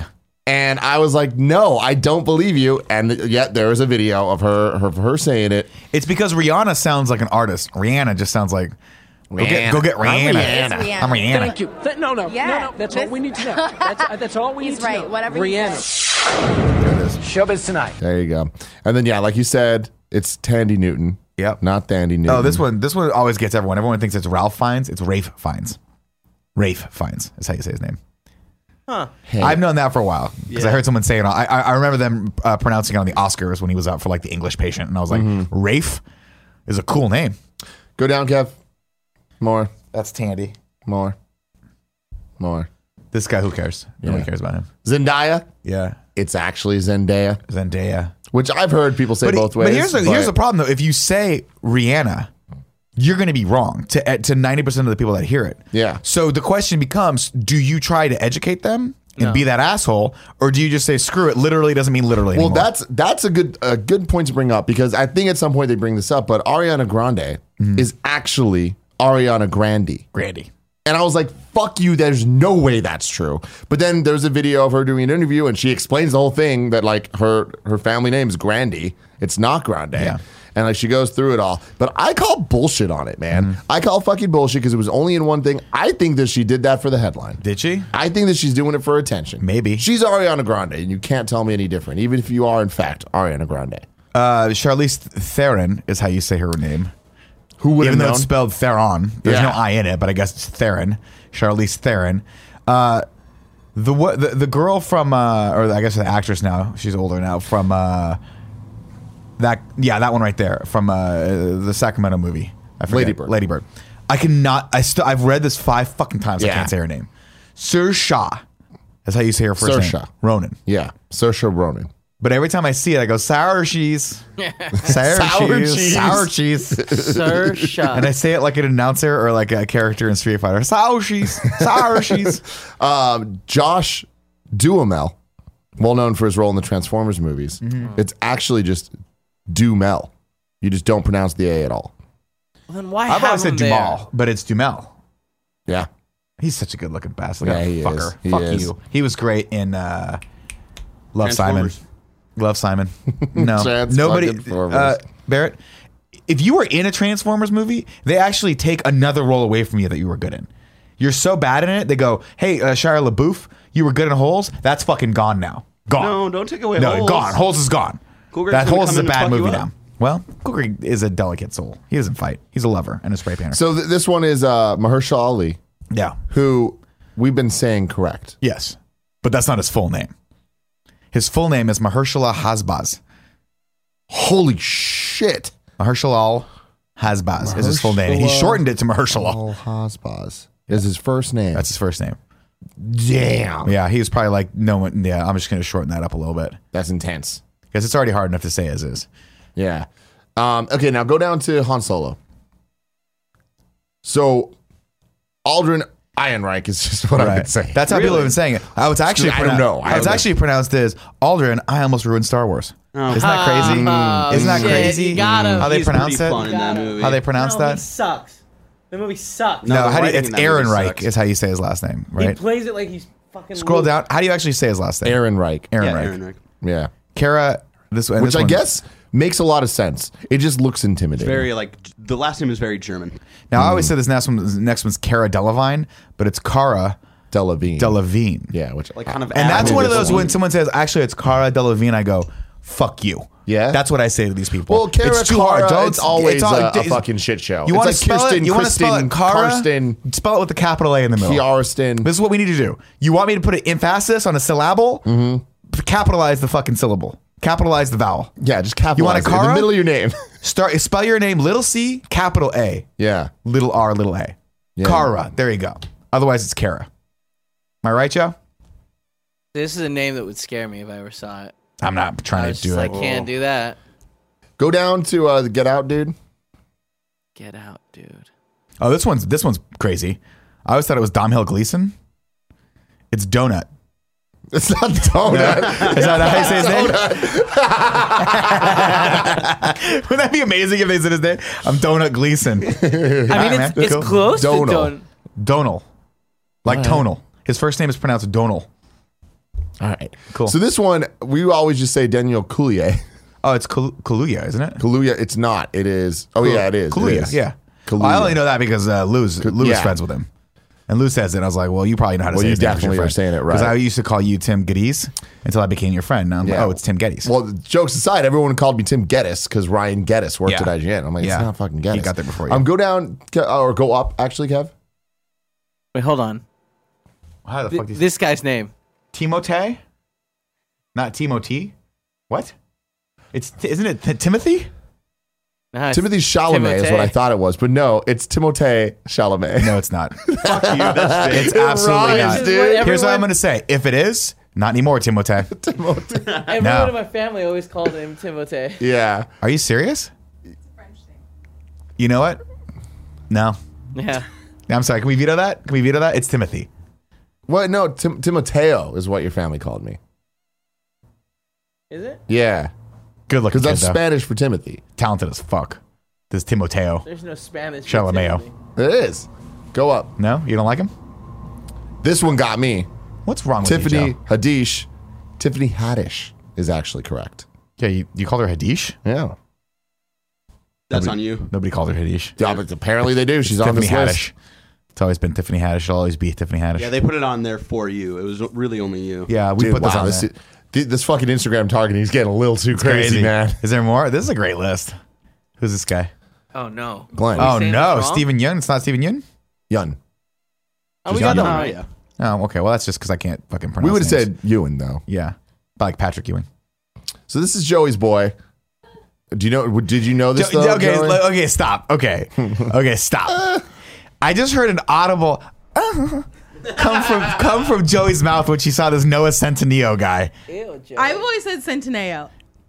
And I was like, no, I don't believe you. And yet there is a video of her saying it. It's because Rihanna sounds like an artist. Rihanna just sounds like go get Rihanna. It's Rihanna. I'm Rihanna. Thank you. No. That's all we need to know. That's all we need to know. He's right. Whatever you Rihanna. say. Showbiz tonight. There you go. And then like you said, it's Tandy Newton. Yep. Not Tandy Newton. Oh, this one always gets everyone. Everyone thinks it's Ralph Fiennes. It's Rafe Fiennes. Rafe Fiennes is how you say his name. Huh. Hey. I've known that for a while because I heard someone say it. I remember them pronouncing it on the Oscars when he was out for like the English Patient, and I was like, Rafe is a cool name. Go down, Kev. More. That's Tandy. More. This guy, who cares? Nobody cares about him. Zendaya. Yeah, It's actually Zendaya, Zendaya. which I've heard people say both ways. But here's the problem though. If you say Rihanna, you're going to be wrong to 90% of the people that hear it. Yeah. So the question becomes, do you try to educate them and be that asshole, or do you just say screw it? Literally doesn't mean literally. Well, anymore. that's a good point to bring up because I think at some point they bring this up, but Ariana Grande is actually Ariana Grande. Grandy. And I was like, fuck you, there's no way that's true. But then there's a video of her doing an interview and she explains the whole thing that like her family name is Grandy. It's not Grande. Yeah. And like she goes through it all. But I call bullshit on it, man. I call fucking bullshit because it was only in one thing. I think that she did that for the headline. Did she? I think that she's doing it for attention. Maybe. She's Ariana Grande, and you can't tell me any different, even if you are, in fact, Ariana Grande. Charlize Theron is how you say her name. Who would have Even though known? it's spelled Theron. There's Yeah. no I in it, but I guess it's Theron. Charlize Theron. The girl from, or I guess the actress now, she's older now, from that one right there, from the Sacramento movie. I forget. Lady Bird. I cannot, I've read this 5 fucking times. I Yeah. can't say her name. Saoirse. That's how you say her first name. Saoirse. Ronan. Yeah, Saoirse Ronan. But every time I see it, I go, sour cheese. Sour cheese. Sour cheese. Sir, shut. And I say it like an announcer or like a character in Street Fighter. Sour cheese. Sour cheese. Josh Duhamel, well known for his role in the Transformers movies. It's actually just Dumel. You just don't pronounce the A at all. Well, then why I've have always said him there? Dumal, but it's Dumel. Yeah. He's such a good looking bastard. Yeah, Like a he fucker. is. He Fuck is. you. He was great in Love Simon. Transformers. Love Simon. No. Trans Nobody. fucking Formers. Barrett, if you were in a Transformers movie, they actually take another role away from you that you were good in. You're so bad in it, they go, hey, Shia LaBeouf, you were good in Holes? That's fucking gone now. Gone. No, don't take away No, Holes. gone. Holes is gone. Cool Greg's That gonna Holes come is a in and bad fuck you movie up. now. Well, Cool Greg is a delicate soul. He doesn't fight. He's a lover and a spray painter. So this one is Mahershala Ali, yeah. who we've been saying correct. Yes. But that's not his full name. His full name is Mahershala Hasbaz. Holy shit. Mahershala Hasbaz is his full name. He shortened it to Mahershala. Al-Hasbaz is his first name. That's his first name. Damn. Yeah, he was probably like, no, yeah, I'm just going to shorten that up a little bit. That's intense. Because it's already hard enough to say as is. Yeah. Okay, now go down to Han Solo. So Aldrin Ehrenreich is just what I've been saying. That's how people have been saying it. It's actually I don't know. It's actually pronounced as Aldrin. I almost ruined Star Wars. Oh. Isn't that crazy? Isn't that shit, crazy? you got him. How they He's pronounce pretty it? fun in that movie. How they pronounce He that? sucks. The movie sucks. No, No, the how do you, writing it's in that movie Ehrenreich sucks. is how you say his last name, He right? plays it like he's fucking. Scroll Luke. down. How do you actually say his last name? Ehrenreich. Ehrenreich. Ehrenreich. Yeah. Kara. This one, Which I guess makes a lot of sense. It just looks intimidating. Very like the last name is very German. Now I always say this next one's Cara Delevingne, but it's Cara Delevingne. Delevingne. Yeah, which Like kind of. And that's one of those admirable. when someone says, actually, it's Cara Delevingne, I go, fuck you. Yeah? That's what I say to these people. Well, Cara, it's too hard. Don't, it's always all- a fucking shit show. You It's want like to spell Kirsten, it? You want to spell it Cara? Karsten, Spell it with the capital A in the middle. Kiarston. This is what we need to do. You want me to put an emphasis on a syllable? Mm-hmm. Capitalize the fucking syllable. Capitalize the vowel. Yeah, just You want capitalize a it in the Cara? middle of your name. Spell your name little c, capital A, Yeah. little r, little a. Yeah. Cara. There you go. Otherwise, it's Cara. Am I right, Joe? This is a name that would scare me if I ever saw it. I'm not I trying was to do just it. like, can't do that. Go down to the Get Out, dude. Get out, dude. Oh, this one's crazy. I always thought it was Domhnall Gleeson. It's Donut. It's not Donut. Is that how you say his name? Wouldn't that be amazing if they said his name? I'm Donut Gleason. I mean, it's close Donal. to Don. Donal. Like tonal. His first name is pronounced Donal. All right. Cool. So this one, we always just say Daniel Kaluuya. Oh, it's Kaluuya, isn't it? Kaluuya, it's not. It is. Oh, yeah, it is. It Kaluuya, is. yeah. Kaluuya. I only know that because Lou is yeah. friends with him. And Lou says it. I was like, well, you probably know how to say you his name. definitely are saying it right. Because I used to call you Tim Geddes until I became your friend. Now I'm like, Yeah. oh, it's Tim Geddes. Well, jokes aside, everyone called me Tim Geddes because Ryan Geddes worked Yeah. at IGN. I'm like, Yeah. it's not fucking Geddes. He got there before you. Go down or go up, actually, Kev. Wait, hold on. How the fuck do you This guy's name. Timote? Not Timothy? What? Isn't it Timothy? Nah, it's Timothy Chalamet is what I Timothée. thought it was, but no, it's Timothée Chalamet. No, it's not. Fuck you. That's It's fake. absolutely rhymes, not. dude. What Here's what everyone- I'm going to say. If it is, not anymore, Timote. Everyone No. in my family always called him Timothée. Yeah. Are you serious? You know what? No. Yeah. I'm sorry. Can we veto that? It's Timothy. What? No, Timoteo is what your family called me. Is it? Yeah. Good looking Because kid, that's though. Spanish for Timothy. Talented as fuck. This is Timoteo. There's no Spanish. for Chalameo. Timothy. It is. Go up. No? You don't like him? This one got me. What's wrong with Tiffany you, Joe? Haddish. Tiffany Haddish is actually correct. Yeah, you called her Hadish? Yeah. That's on you. Nobody called her Hadish. Yeah, but apparently they do. She's on Tiffany this list. Haddish. It's always been Tiffany Haddish. It'll always be Tiffany Haddish. Yeah, they put it on there for you. It was really only you. Yeah, we Dude, put this wow, on this, there. this fucking Instagram targeting is getting a little too crazy, man. Is there more? This is a great list. Who's this guy? Oh no. Glenn. Oh, saying no. this wrong? Stephen Yun? It's not Stephen Yun? Yun. Oh, we got that Young. one Oh, right. yeah. Oh, okay. Well, that's just because I can't fucking pronounce We would have names. said Ewan, though. Yeah. Like Patrick Ewing. So this is Joey's boy. Do you know? Did you know this, though, Okay, Joey? okay, stop. Okay. Okay, stop. I just heard an audible come from Joey's mouth when she saw this Noah Centineo guy. Ew, Joey. I've always said Centineo.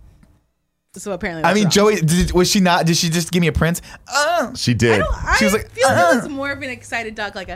So apparently, I that's mean, wrong. Joey, was she not? Did she just give me a Prince? She did. She was like, feel like it was more of an excited dog, like a.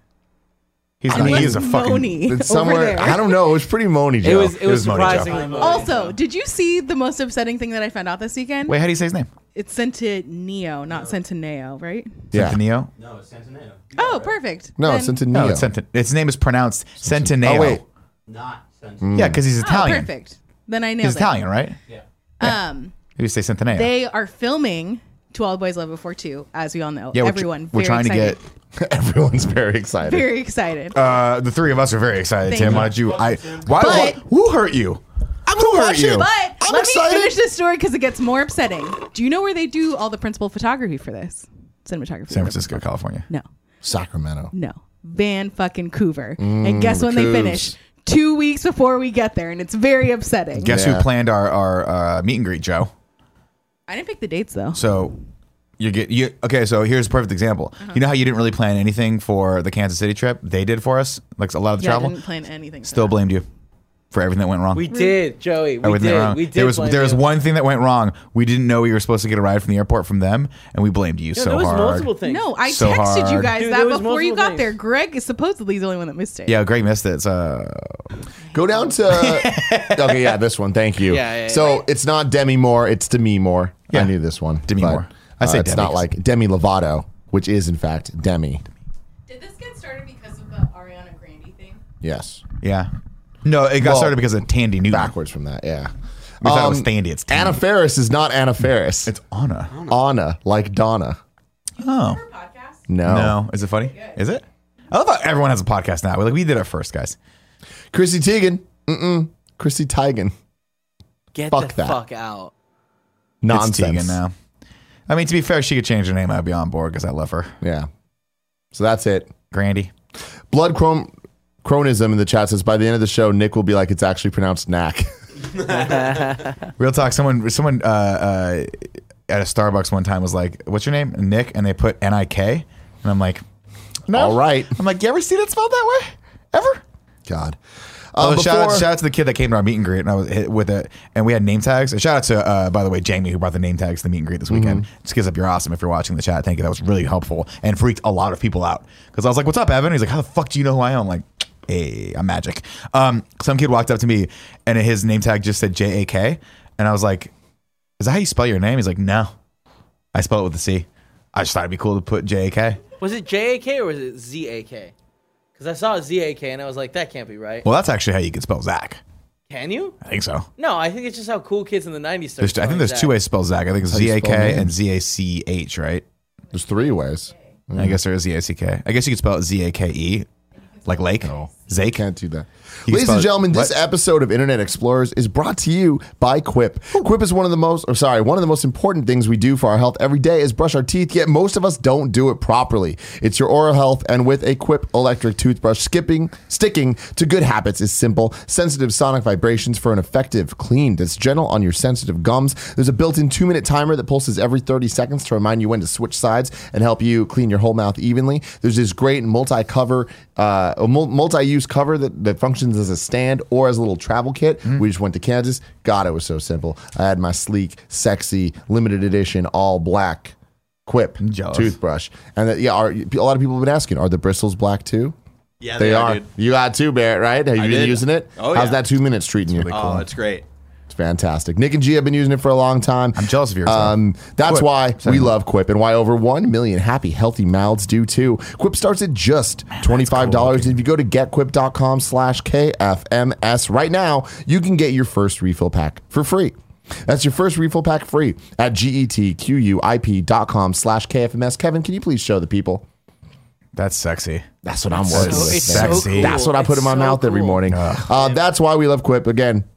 He's and not. He less is a fucking. moany It's over somewhere. there. I don't know. It was pretty moany, Joe. It was Mojo. surprisingly mojo. Also, did you see the most upsetting thing that I found out this weekend? Wait, how do you say his name? It's Centineo, not Centineo, right? Yeah. Centineo? No, it's Centineo. Oh, perfect. No, Then- it's Centineo. No, it's His name is pronounced Centineo. Oh, wait. Not Centineo. Yeah, because he's Oh, Italian. perfect. Then I nailed He's it. Italian, right? Yeah. You say Centineo. They are filming To All the Boys Love Before 2, as we all know. Yeah, Everyone, we're very trying excited. to get. Everyone's very excited. Very excited. The three of us are very excited. Thank Tim, you. why don't you? But- Who hurt you? Who hurt you? But I'm let excited. me finish this story because it gets more upsetting. Do you know where they do all the principal photography for this? Cinematography. San Francisco, California. No, Sacramento. no. Van fucking Coover. And guess when they Coos. finish? 2 weeks before we get there, and it's very upsetting. Guess Yeah. who planned our meet and greet, Joe? I didn't pick the dates though. So okay. So here's a perfect example. You know how you didn't really plan anything for the Kansas City trip? They did for us, like a lot of the Yeah, I travel. didn't plan anything. for Still that. blamed you for everything that went wrong. We did, Joey. We Everything that did. wrong. We did. There was blame you. one thing that went wrong. We didn't know we were supposed to get a ride from the airport from them, and we blamed you No, so there was hard. multiple things. No, I So texted you hard. guys Dude, that there was before you multiple got there. things. Greg is supposedly the only one that missed it. Yeah, Greg missed it. So Go down to. Okay, yeah, this one. Thank you. Yeah. So it's not Demi Moore. It's Demi Moore. Yeah. I knew this one. Demi but, Moore. I say it's Demi not 'cause- like Demi Lovato, which is in fact Demi. Did this get started because of the Ariana Grande thing? Yes. yeah, no, it got Well, started because of Tandy Newton. Backwards from that. Yeah. We thought it was Tandy. It's Tandy. Anna Faris is not Anna Faris. It's Anna. Anna, like Donna. Oh Podcast? No. Is it funny? Is it? I love how everyone has a podcast now. We did it first, guys. Chrissy Teigen. Chrissy Teigen. Get Fuck the that. fuck out. Nonsense. It's Tegan now. I mean, to be fair, she could change her name. I'd be on board because I love her. Yeah. So that's it. Grandy. Blood Chronism in the chat says by the end of the show, Nick will be like it's actually pronounced Knack. Real talk. Someone at a Starbucks one time was like, "What's your name?" Nick, and they put N-I-K, and I'm like, "No." All right. I'm like, "You ever seen it spelled that way? Ever?" God. Shout out to the kid that came to our meet and greet, and I was hit with it, and we had name tags. And shout out to, by the way, Jamie, who brought the name tags to the meet and greet this weekend. Just gives up, you're awesome if you're watching the chat. Thank you. That was really helpful and freaked a lot of people out because I was like, "What's up, Evan?" He's like, "How the fuck do you know who I am?" I'm like, "Hey, I'm magic." Some kid walked up to me, and his name tag just said J-A-K, and I was like, "Is that how you spell your name?" He's like, "No, I spell it with a C." I just thought it'd be cool to put J-A-K. Was it JAK or was it ZAK? Because I saw ZAK and I was like, that can't be right. Well, that's actually how you can spell Zach. Can you? I think so. No, I think it's just how cool kids in the 90s started. I think there's 2 ways to spell Zach. I think it's How do you ZAK spell name? and ZACH, right? There's 3 ways. I guess there is ZACK. I guess you could spell it ZAKE, like lake. No. Zake. Can't do that. You can Ladies spell and it- gentlemen, this what? episode of Internet Explorers is brought to you by Quip. Quip is one of the most important things we do for our health every day is brush our teeth, yet most of us don't do it properly. It's your oral health, and with a Quip electric toothbrush, sticking to good habits is simple. Sensitive sonic vibrations for an effective clean that's gentle on your sensitive gums. There's a built-in 2-minute timer that pulses every 30 seconds to remind you when to switch sides and help you clean your whole mouth evenly. There's this great multi-use cover that functions as a stand or as a little travel kit. We just went to Kansas. God, it was so simple. I had my sleek, sexy, limited edition, all black Quip jealous. toothbrush. And a lot of people have been asking, are the bristles black too? Yeah, They are. dude. You got 2, Barrett, right? Have you I been did. using it? Oh, How's yeah. that 2 minutes treating you? Oh, it's great. It's fantastic. Nick and G have been using it for a long time. I'm jealous of yours. That's Quip. why Sorry. we love Quip and why over 1 million happy, healthy mouths do too. Quip starts at just $25. If you go to getquip.com/KFMS right now, you can get your first refill pack for free. That's your first refill pack free at getquip.com/KFMS. Kevin, can you please show the people? That's sexy. That's what I'm working with. It's man. so cool. That's what I put in my It's so mouth every cool. morning. That's why we love Quip. Again,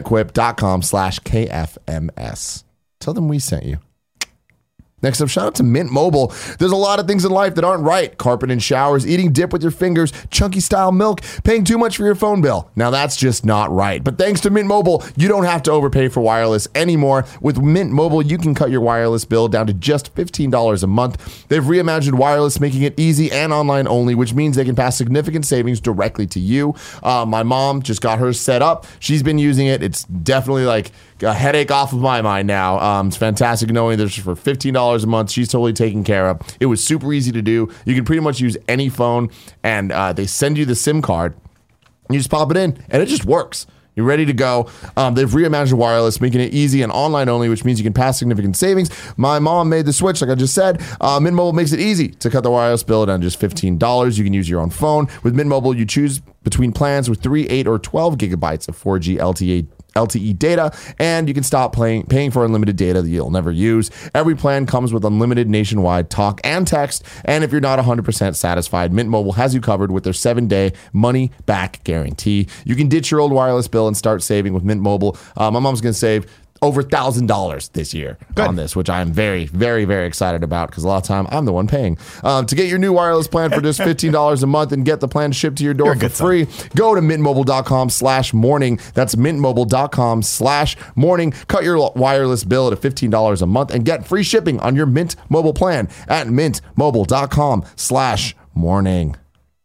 getquip.com/KFMS. Tell them we sent you. Next up, shout out to Mint Mobile. There's a lot of things in life that aren't right. Carpet and showers, eating dip with your fingers, chunky style milk, paying too much for your phone bill. Now that's just not right. But thanks to Mint Mobile, you don't have to overpay for wireless anymore. With Mint Mobile, you can cut your wireless bill down to just $15 a month. They've reimagined wireless, making it easy and online only, which means they can pass significant savings directly to you. My mom just got hers set up. She's been using it. It's definitely like a headache off of my mind now. It's fantastic knowing that for $15 a month, she's totally taken care of. It was super easy to do. You can pretty much use any phone, and they send you the SIM card. You just pop it in, and it just works. You're ready to go. They've reimagined wireless, making it easy and online only, which means you can pass significant savings. My mom made the switch, like I just said. Mint Mobile makes it easy to cut the wireless bill down to just $15. You can use your own phone. With Mint Mobile, you choose between plans with 3, 8, or 12 gigabytes of 4G LTE data, and you can stop paying for unlimited data that you'll never use. Every plan comes with unlimited nationwide talk and text, and if you're not 100% satisfied, Mint Mobile has you covered with their 7-day money-back guarantee. You can ditch your old wireless bill and start saving with Mint Mobile. My mom's going to save over $1,000 this year on this, which I am very, very, very excited about because a lot of time I'm the one paying. To get your new wireless plan for just $15 a month and get the plan shipped to your door for free, go to mintmobile.com/morning. That's mintmobile.com/morning. Cut your wireless bill to $15 a month and get free shipping on your Mint Mobile plan at mintmobile.com/morning.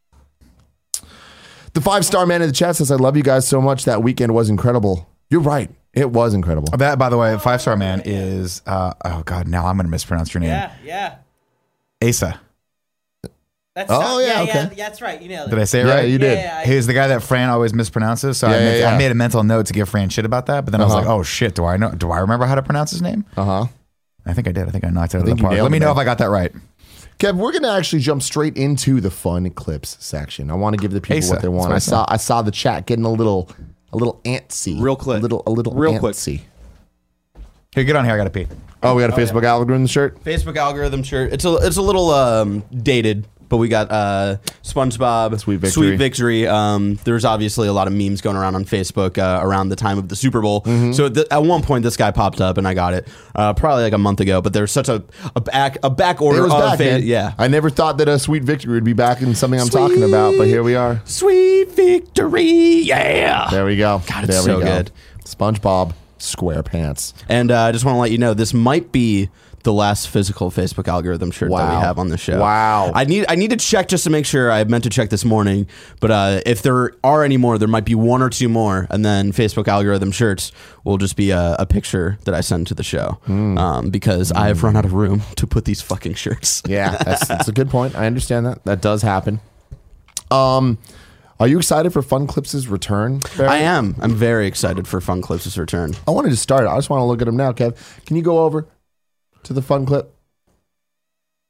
The 5-star man in the chat says, I love you guys so much. That weekend was incredible. You're right. It was incredible. That, by the way, 5-star man is, oh God, now I'm going to mispronounce your name. Yeah. Asa. That's okay. that's right. You nailed it. Did I say it Yeah, right? you did. Yeah, He was the guy that Fran always mispronounces. So Yeah, I made a mental note to give Fran shit about that. But then I was Uh-huh. like, oh shit, do I remember how to pronounce his name? Uh-huh. I think I did. I think I knocked it out of think the you park. nailed Let me it, know man. if I got that right. Kev, we're going to actually jump straight into the fun clips section. I want to give the people Asa, what they want. that's what I saw the chat getting a little antsy. Real quick. A little Real quick. antsy. Here, get on here. I got to pee. Oh, we got a Facebook algorithm shirt? Facebook algorithm shirt. It's a little dated, but we got SpongeBob, Sweet Victory. There's obviously a lot of memes going around on Facebook around the time of the Super Bowl. Mm-hmm. So at one point, this guy popped up, and I got it probably like a month ago. But there's such a back order It was of back, man. yeah. I never thought that a Sweet Victory would be back in something I'm talking about, but here we are. Sweet Victory, yeah. There we go. God, it's there so we go. good. SpongeBob SquarePants. And I just want to let you know, this might be the last physical Facebook algorithm shirt that Wow. we have on the show. Wow. I need to check just to make sure. I meant to check this morning, but if there are any more, there might be 1 or 2 more, and then Facebook algorithm shirts will just be a picture that I send to the show because I have run out of room to put these fucking shirts. Yeah, that's a good point. I understand that. That does happen. Are you excited for Fun Clips' return, Barry? I am. I'm very excited for Fun Clips' return. I wanted to start. I just want to look at him now, Kev. Can you go over to the Fun Clip?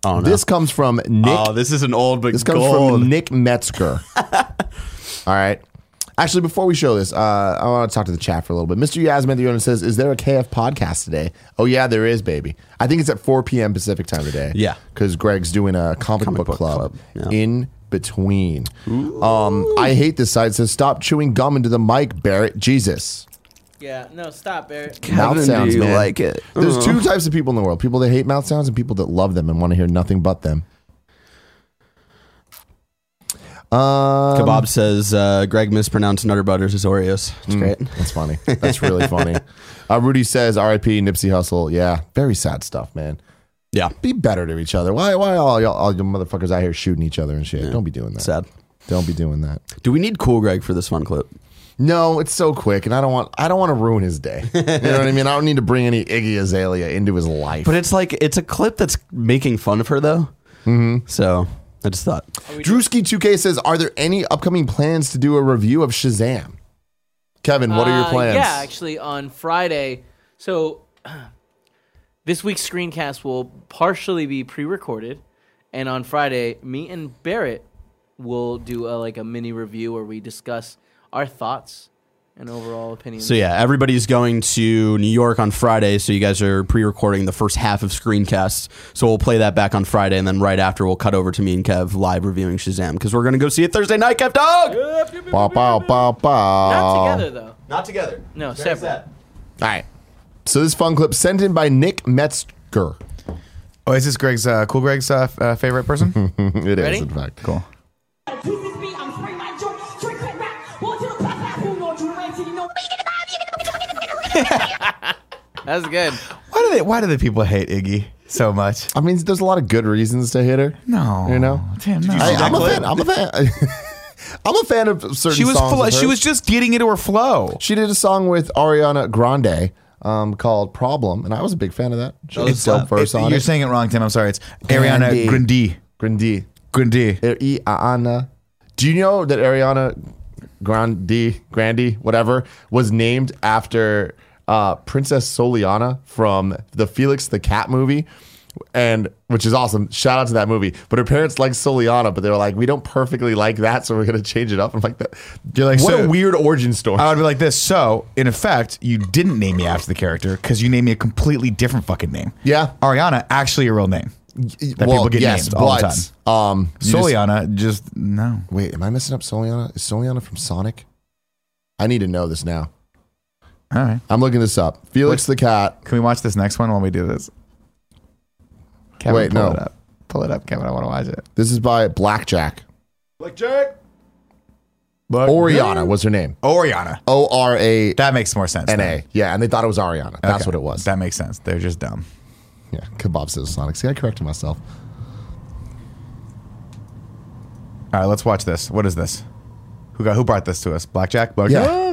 Oh, no. This comes from Nick. Oh, this is an old but This comes gold. from Nick Metzger. All right. Actually, before we show this, I want to talk to the chat for a little bit. Mr. Yasmin the owner says, is there a KF podcast today? Oh, yeah, there is, baby. I think it's at 4 p.m. Pacific time today. Yeah. Because Greg's doing a comic book club. Yeah. In between. I hate this side. It says, stop chewing gum into the mic, Barrett. Jesus. Yeah, no, stop, Barrett. Mouth Kevin, sounds, do you man. like it? There's two types of people in the world. People that hate mouth sounds and people that love them and want to hear nothing but them. Kebab says Greg mispronounced Nutter Butters as Oreos. It's great. That's funny. That's really funny. Rudy says R.I.P. Nipsey Hussle. Yeah, very sad stuff, man. Yeah. Be better to each other. Why all you motherfuckers out here shooting each other and shit? Don't be doing that. Sad. Don't be doing that. Do we need Cool Greg for this fun clip? No, it's so quick, and I don't want to ruin his day. You know what I mean? I don't need to bring any Iggy Azalea into his life. But it's like, it's a clip that's making fun of her, though. Mm-hmm. So I just thought. Drewski2K says, are there any upcoming plans to do a review of Shazam? Kevin, what are your plans? Yeah, actually, on Friday. So this week's screencast will partially be pre-recorded, and on Friday, me and Barrett will do a mini review where we discuss our thoughts and overall opinions. So yeah, everybody's going to New York on Friday, so you guys are pre-recording the first half of screencasts. So we'll play that back on Friday, and then right after we'll cut over to me and Kev live reviewing Shazam, because we're going to go see it Thursday night, Kev Dog! Bow, bow, bow, bow. Not together, though. Not together. No, separate. All right. So this fun clip sent in by Nick Metzger. Oh, is this Greg's Cool Greg's favorite person? It Ready? is, in fact. Cool. That's good. Why do the people hate Iggy so much? I mean, there's a lot of good reasons to hit her. No. You know? Tim, no. I'm a fan. I'm a fan. I'm a fan of certain She was songs. of she hers. was just getting into her flow. She did a song with Ariana Grande called Problem, and I was a big fan of that. She had a dope verse on You're it. saying it wrong, Tim. I'm sorry. It's Ariana Grande. Grande. Ariana. Do you know that Ariana Grande, whatever, was named after Princess Soliana from the Felix the Cat movie? And which is awesome. Shout out to that movie. But her parents like Soliana, but they were like, we don't perfectly like that, so we're gonna change it up. I'm like, that. You're like, what so, a weird origin story. I would be like this. So, in effect, you didn't name me after the character because you named me a completely different fucking name. Yeah. Ariana, actually a real name. That people get named all the time. Soliana, just no. Wait, am I messing up Soliana? Is Soliana from Sonic? I need to know this now. All right. I'm looking this up. Felix the Cat. Can we watch this next one while we do this? Kevin, Wait, pull no. it up. Pull it up, Kevin. I want to watch it. This is by Blackjack. Blackjack. Oriana was her name. Oriana. O-R-A-N-A. That makes more sense. then. Yeah, and they thought it was Ariana. That's Okay. what it was. That makes sense. They're just dumb. Yeah, Kebab says Sonic. See, I corrected myself. All right, let's watch this. What is this? Who brought this to us? Blackjack? Yeah.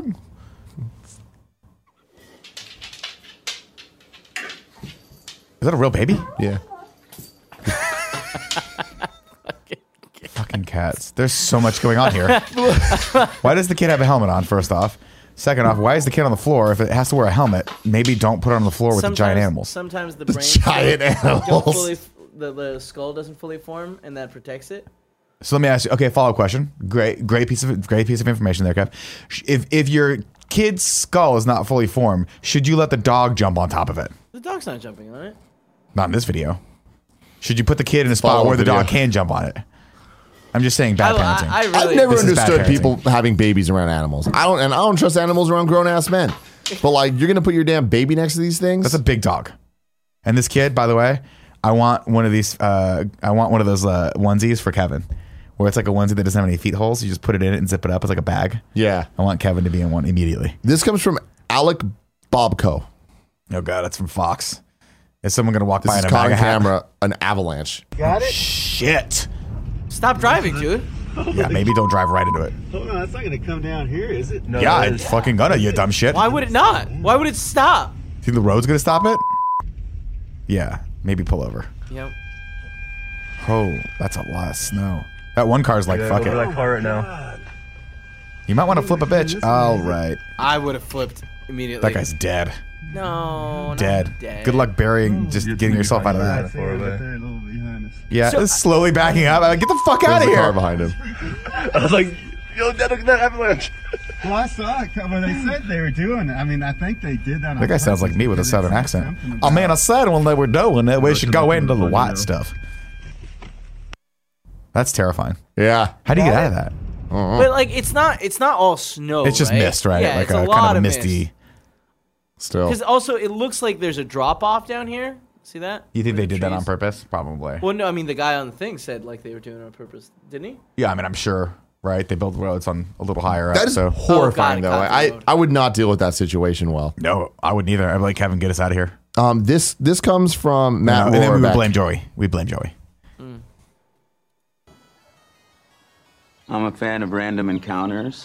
Is that a real baby? Yeah. Fucking cats. There's so much going on here. Why does the kid have a helmet on, first off? Second off, why is the kid on the floor? If it has to wear a helmet, maybe don't put it on the floor with the giant animals. Sometimes the The brain giant animals. the skull doesn't fully form, and that protects it. So let me ask you. Okay, follow-up question. Great piece of information there, Kev. If your kid's skull is not fully formed, should you let the dog jump on top of it? The dog's not jumping on it. Not in this video. Should you put the kid in a spot Follow-up where the video. dog can jump on it? I'm just saying bad parenting. I really, I've never This is bad understood parenting. people having babies around animals. I don't trust animals around grown ass men. But like, you're gonna put your damn baby next to these things? That's a big dog. And this kid, by the way, I want one of these. I want one of those onesies for Kevin, where it's like a onesie that doesn't have any feet holes. You just put it in it and zip it up. It's like a bag. Yeah. I want Kevin to be in one immediately. This comes from Alec Bobko. Oh god, that's from Fox. Is someone gonna walk This by is in a caught on MAGA hat? camera, an avalanche. Got it? Shit. stop driving, dude. Yeah, maybe don't drive right into it. Hold on, that's not gonna come down here, is it? No, Yeah, it's fucking gonna, you dumb shit. Why would it not? Why would it stop? Think the road's gonna stop it? Yeah, maybe pull over. Yep. Oh, that's a lot of snow. That one car's like, fuck it. that car right now. You might want to flip a bitch. All right. I would have flipped immediately. That guy's dead. No, not Dead. dead. Good luck burying, just getting yourself out of that. Right there, a little behind promise. Yeah, it's slowly backing up. I'm like, get the fuck out of There's a car here. behind him. I was like, yo, that avalanche. Well, I saw it when they said they were doing it. I mean, I think they did that. That guy sounds like me with a southern accent. Oh man, I said when they were doing it, we should go into the white stuff. That's terrifying. Yeah. How do you get out of that? But like, it's not all snow. It's just right? mist, right? Yeah, Like it's a a lot kind of mist. misty. Still. Because also, it looks like there's a drop off down here. See that? You think Where they the did that on trees- purpose? Probably. Well, no, I mean the guy on the thing said like they were doing it on purpose, didn't he? Yeah, I mean, I'm sure, right? They build roads on a little higher up. That is So horrifying, though. got the I road. would not deal with that situation well. no, I wouldn't either. I'd be like, Kevin, get us out of here. This comes from Matt And then we would Rohrbeck. blame Joey. We blame Joey. I'm a fan of random encounters.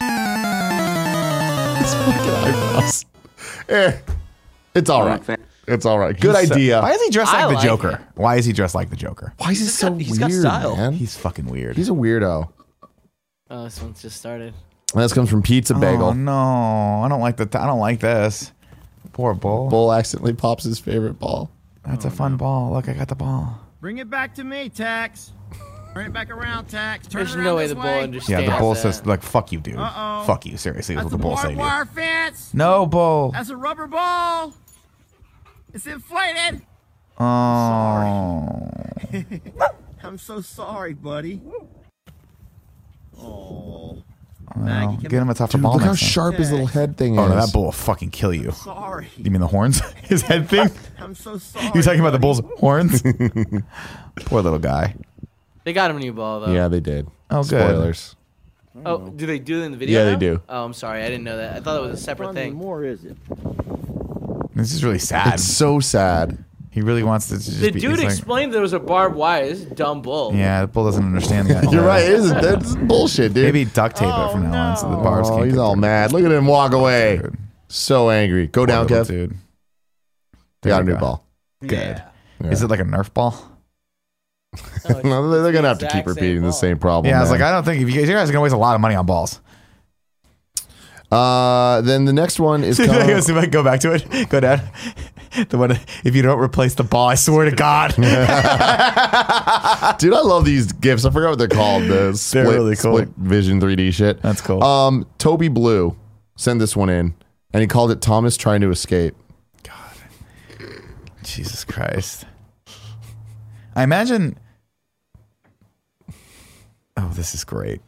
Eyebrows. It's all I'm a right. fan- It's all right. Good He's so- idea. why is he dressed I like the like Joker? it. Why is he dressed like the Joker? Why is he so he's weird, got style. man? He's fucking weird. He's a weirdo. Oh, this one's just started. And this comes from Pizza Bagel. Oh no, I don't like I don't like this. Poor Bull. Bull accidentally pops his favorite ball. That's a fun ball. Look, I got the ball. Bring it back to me, Tex. Turn it back around, Tex. Turn There's it around no way this the bull way. understands. Yeah, the bull that. says like, "Fuck you, dude. Uh-oh. Fuck you." Seriously, That's what a the bull say barbed to you. wire fence. No, Bull. That's a rubber ball. It's inflated. Oh. I'm so sorry, buddy. Oh. Well, get him a tougher Dude, ball. look how next time. sharp his little head thing is. Oh no, that bull will fucking kill you. Sorry. You mean the horns? His head thing? I'm so sorry. You're talking about the bull's horns? Poor little guy. They got him a new ball though. Yeah, they did. Oh, good. Spoilers. Oh, do they do it in the video? Yeah, they now? do. Oh, I'm sorry, I didn't know that. I thought it was a separate thing. more is it? This is really sad. It's so sad. He really wants to just The be. dude he's like- explained there was a barbed wire. This is a dumb bull. Yeah, the bull doesn't understand that. You're right. It is. That's bullshit, dude. Maybe duct tape it from now on so the barbs Oh, can't he's get all through. mad. Look at him walk away. Dude. So angry. Go Poor down, little Kev. dude. They got a new Okay. ball. Good. Yeah. Is it like a Nerf ball? No, they're gonna have to keep repeating the same problem. Yeah, I was man. like, I don't think if you guys are gonna waste a lot of money on balls. Then the next one is See if coming. I can go back to it. Go down. The one. If you don't replace the ball, I swear to God. Dude, I love these gifs. I forgot what they're called. The split, really cool. split vision 3D shit. That's cool. Toby Blue sent this one in, and he called it Thomas Trying to Escape. Jesus Christ. I imagine. Oh, this is great.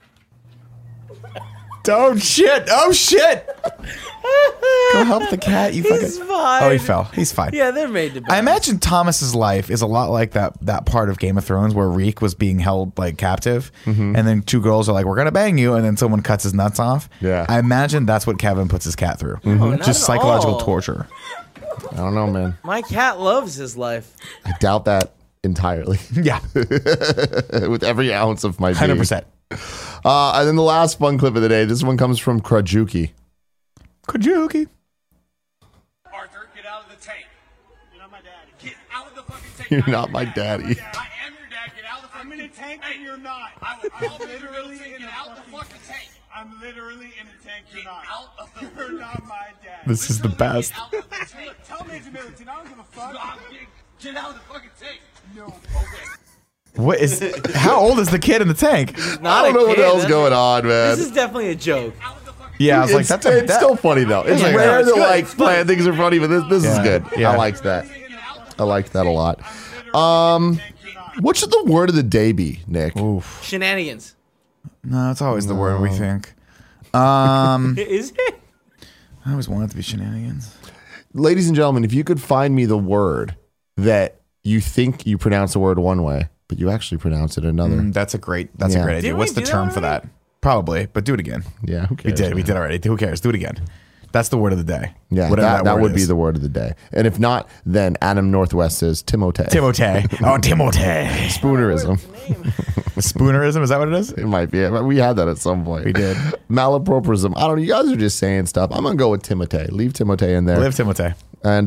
Oh shit! Oh shit! Go help the cat. You He's fucking. fine. Oh, he fell. He's fine. Yeah, they're made to be. I imagine Thomas's life is a lot like that part of Game of Thrones where Reek was being held like captive, and then two girls are like, "We're gonna bang you," and then someone cuts his nuts off. Yeah. I imagine that's what Kevin puts his cat through. not Just at psychological all. torture. I don't know, man. My cat loves his life. I doubt that entirely. Yeah, With every ounce of my being. 100%. And then the last fun clip of the day. This one comes from Krajuki. Kajuki. Arthur, get out of the tank. You're not my daddy. Get out of the fucking tank. You're not my daddy. I am your dad. Get out of the fucking tank. I'm in a tank and you're not. I'm literally in out the fucking tank. I'm literally in a tank. You're not. You're not my dad. This is the best. Tell Major Middleton. I don't give a fuck. Get out of the fucking tank. No. Okay. What is? How old is the kid in the tank? Not I don't know a what kid, the hell's that's- going on, man. This is definitely a joke. Yeah, I was like, it's that's it's still funny though. It's Yeah, rare it's to good. like plan things are funny, but this is Yeah, good. yeah. I liked that. I liked that a lot. What should the word of the day be, Nick? Shenanigans. No, it's always the word we think. Is it? I always want it to be shenanigans. Ladies and gentlemen, if you could find me the word that you think you pronounce the word one way, but you actually pronounce it another. That's a great idea. Didn't What's we the do that term for already? that? Probably, but do it again. Yeah, who We cares, did. We man? did already. Who cares? Do it again. That's the word of the day. Yeah, Whatever that word would be is. the word of the day. And if not, then Adam Northwest says Timotei. Timotei. Oh, Timotei. Spoonerism. Spoonerism. Is that what it is? It might be. We had that at some point. We did. Malapropism. I don't know. You guys are just saying stuff. I'm going to go with Timotei. Leave Timotei in there. Live Timotei. And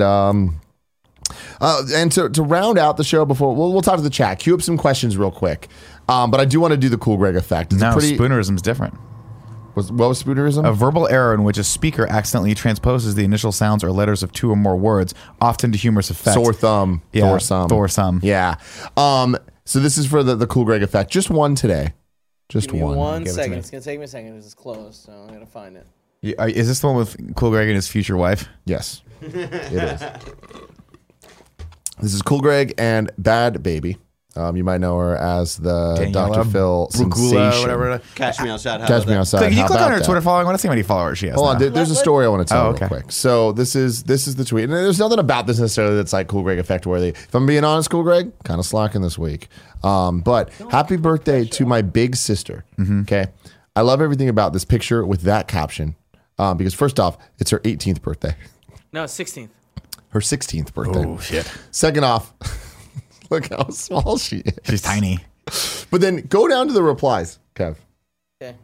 to round out the show before, we'll talk to the chat. Queue up some questions real quick. But I do want to do the Cool Greg effect. It's No, pretty. spoonerism is different. What was spoonerism? A verbal error in which a speaker accidentally transposes the initial sounds or letters of two or more words, often to humorous effect. Sore thumb. Yeah, Thor sum. Thor sum. Yeah. So this is for the Cool Greg effect. Just one today. Just Give me one. one Give it to second. me. It's gonna take me a second because it's closed, so I'm gonna find it. Is this the one with Cool Greg and his future wife? Yes, it is. This is Cool Greg and Bad Baby. You might know her as the Daniela Dr. Phil Brugula, sensation. whatever. Catch me outside. How Catch about me that? outside. Can you How click on about her that? Twitter following? I want to see how many followers she has. Hold on, now. there's a story I want to tell okay. real quick. So this is the tweet, and there's nothing about this necessarily that's like Cool Greg effect worthy. If I'm being honest, Cool Greg, kind of slacking this week. But happy birthday to my big sister. Okay, I love everything about this picture with that caption because first off, it's her 18th birthday, No, 16th. her 16th birthday. Oh shit, Second off, look how small she is. she's tiny. But then go down to the replies, Kev. Okay.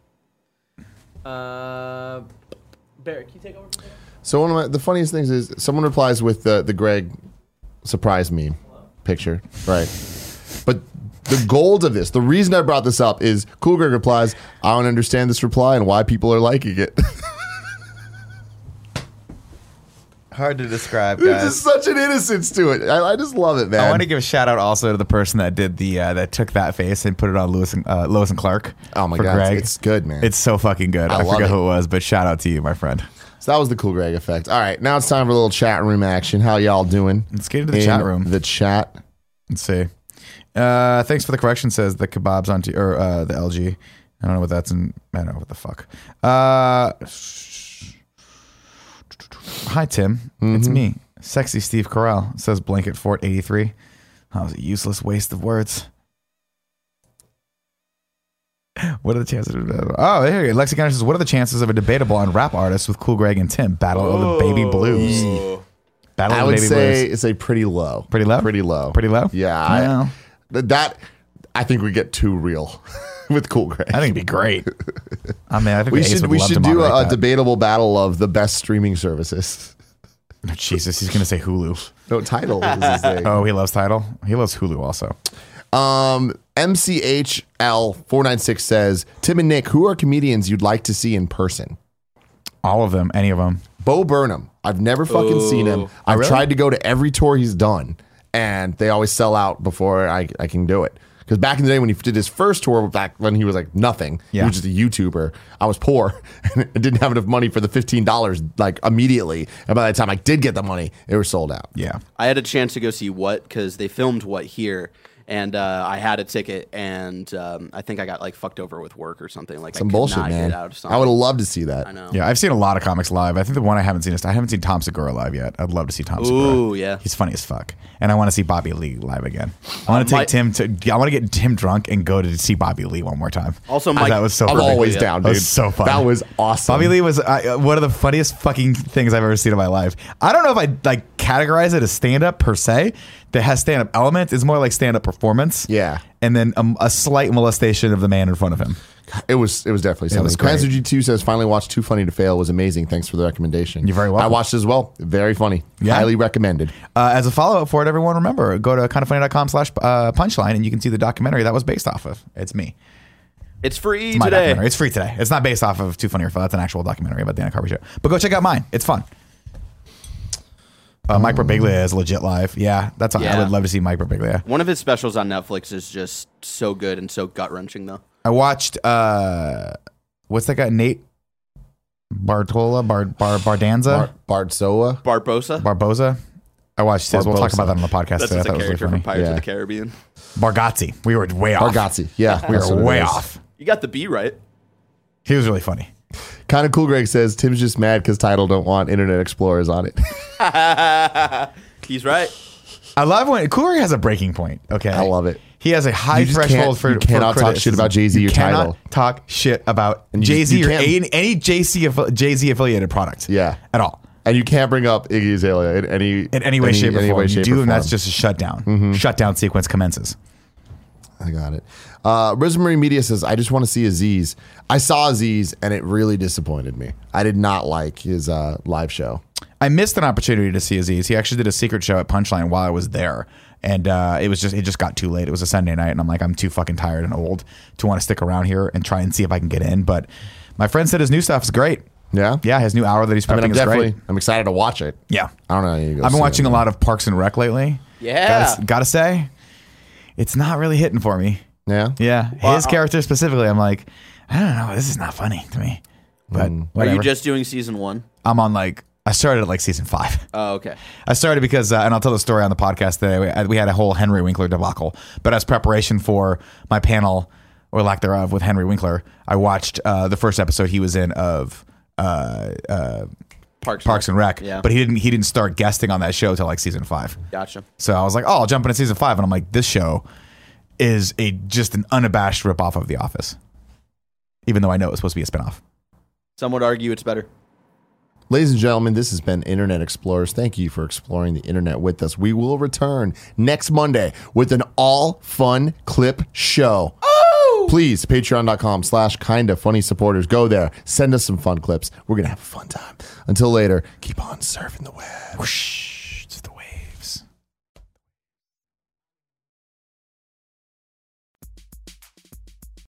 Barrett, can you take over? So one of the funniest things is someone replies with the Greg surprise meme picture, right? But the gold of this, the reason I brought this up is Cool Greg replies, I don't understand this reply and why people are liking it. Hard to describe, There's guys. just such an innocence to it. I just love it, man. I want to give a shout out also to the person that did the that took that face and put it on Lois and Clark. Oh my for God, Greg. it's good, man. It's so fucking good. I love forget it. who it was, but shout out to you, my friend. So that was the Cool Greg effect. All right, now it's time for a little chat room action. How y'all doing? Let's get into the in chat room. The chat. Let's see. Thanks for the correction. Says the kebabs on the LG. I don't know what that's in. I don't know what the fuck. Hi Tim, it's me, sexy Steve Carell. Says Blanket Fort 83. That was a useless waste of words. What are the chances of Oh, there you go. Lexicon says, what are the chances of a debatable on rap artists with Cool Greg and Tim? Battle of the Baby Blues. Battle I of the would Baby say Blues. it's pretty low. Pretty low? Pretty low. Pretty low? Yeah. I think we get too real with Cool Greg. I think it'd be great. I mean, I think we the Ace should would we love should to do moderate a that. debatable battle of the best streaming services. Oh, Jesus, he's gonna say Hulu. No, Tidal is his thing. Oh, he loves Tidal. He loves Hulu also. MCHL496 says, Tim and Nick, who are comedians you'd like to see in person? All of them, any of them. Bo Burnham. I've never fucking seen him. I've really? tried to go to every tour he's done, and they always sell out before I can do it. Because back in the day when he did his first tour, back when he was like nothing, Yeah. he was just a YouTuber. I was poor and I didn't have enough money for the $15 like immediately. And by the time I did get the money, it was sold out. Yeah. I had a chance to go see What because they filmed What here, and I had a ticket, and I think I got like fucked over with work or something. Like Some I could bullshit, not man. Get out of something. I would have loved to see that. I know. Yeah, I've seen a lot of comics live. I think the one I haven't seen is I haven't seen Tom Segura live yet. I'd love to see Tom Segura. Ooh, yeah. He's funny as fuck. And I want to see Bobby Lee live again. I want to Mike- I want to get Tim drunk and go to see Bobby Lee one more time. Also, Mike- that was so I'm perfect. always down, That dude. was so fun. That was awesome. Bobby Lee was one of the funniest fucking things I've ever seen in my life. I don't know if I like categorize it as stand up per se. That has stand up elements. It's more like stand up performance. Yeah. And then a slight molestation of the man in front of him. It was definitely something. was great. Panzer G2 says, finally watched Too Funny to Fail. Was amazing. Thanks for the recommendation. You're very welcome. I watched it as well. Very funny. Yeah. Highly recommended. As a follow up for it, everyone remember, go to kindoffunny.com/punchline and you can see the documentary that was based off of. It's me. It's free It's my today. documentary. It's free today. It's not based off of Too Funny or Fail. That's an actual documentary about the Anna Carvey show. But go check out mine. It's fun. Mike Birbiglia is legit live. Yeah, that's I Yeah. would love to see Mike Birbiglia. One of his specials on Netflix is just so good and so gut wrenching, though. I watched what's that guy? Nate Bartola Bardanza Bardsoa. Barbosa. I watched his. We'll talk about that on the podcast That's today. I just a thought it was really character from funny. Pirates Yeah. of the Caribbean. Bargatze. We were way off. Bargatze. Yeah. We that's were what it way is. off. You got the B right. He was really funny. Kind of cool. Greg says, Tim's just mad because Tidal don't want Internet Explorers on it. He's right. I love when Cooley has a breaking point. Okay, I love it. He has a high You just threshold can't- for you cannot for talk shit about Jay-Z You or cannot Tidal. talk shit about And you Jay-Z just- or you can't. any Jay-Z affiliated product. Yeah. At all. And you can't bring up Iggy Azalea in any way, shape, or form. way, You shape, do, or and that's form. just a shutdown. Shutdown sequence commences. I got it. Rosemary Media says, I just want to see Aziz. I saw Aziz and it really disappointed me. I did not like his live show. I missed an opportunity to see Aziz. He actually did a secret show at Punchline while I was there. And it just got too late. It was a Sunday night, and I'm like, I'm too fucking tired and old to want to stick around here and try and see if I can get in. But my friend said his new stuff is great. Yeah? Yeah, his new hour that he's prepping is great. I'm excited to watch it. Yeah. I don't know. I've been watching a lot of Parks and Rec lately. Yeah. Gotta say, it's not really hitting for me. Yeah? Yeah. His character specifically, I'm like, I don't know. This is not funny to me. But Are whatever. you just doing season 1? I'm on I started at season 5. Oh, okay. I started because, and I'll tell the story on the podcast today. We had a whole Henry Winkler debacle. But as preparation for my panel, or lack thereof, with Henry Winkler, I watched the first episode he was in of Parks and Rec. Yeah. But he didn't start guesting on that show till season 5. Gotcha. So I was like, I'll jump into season 5, and I'm like, this show is just an unabashed ripoff of The Office, even though I know it was supposed to be a spinoff. Some would argue it's better. Ladies and gentlemen, this has been Internet Explorers. Thank you for exploring the internet with us. We will return next Monday with an all-fun clip show. Oh! Please, patreon.com/kindafunny supporters. Go there. Send us some fun clips. We're going to have a fun time. Until later, keep on surfing the web. Whoosh.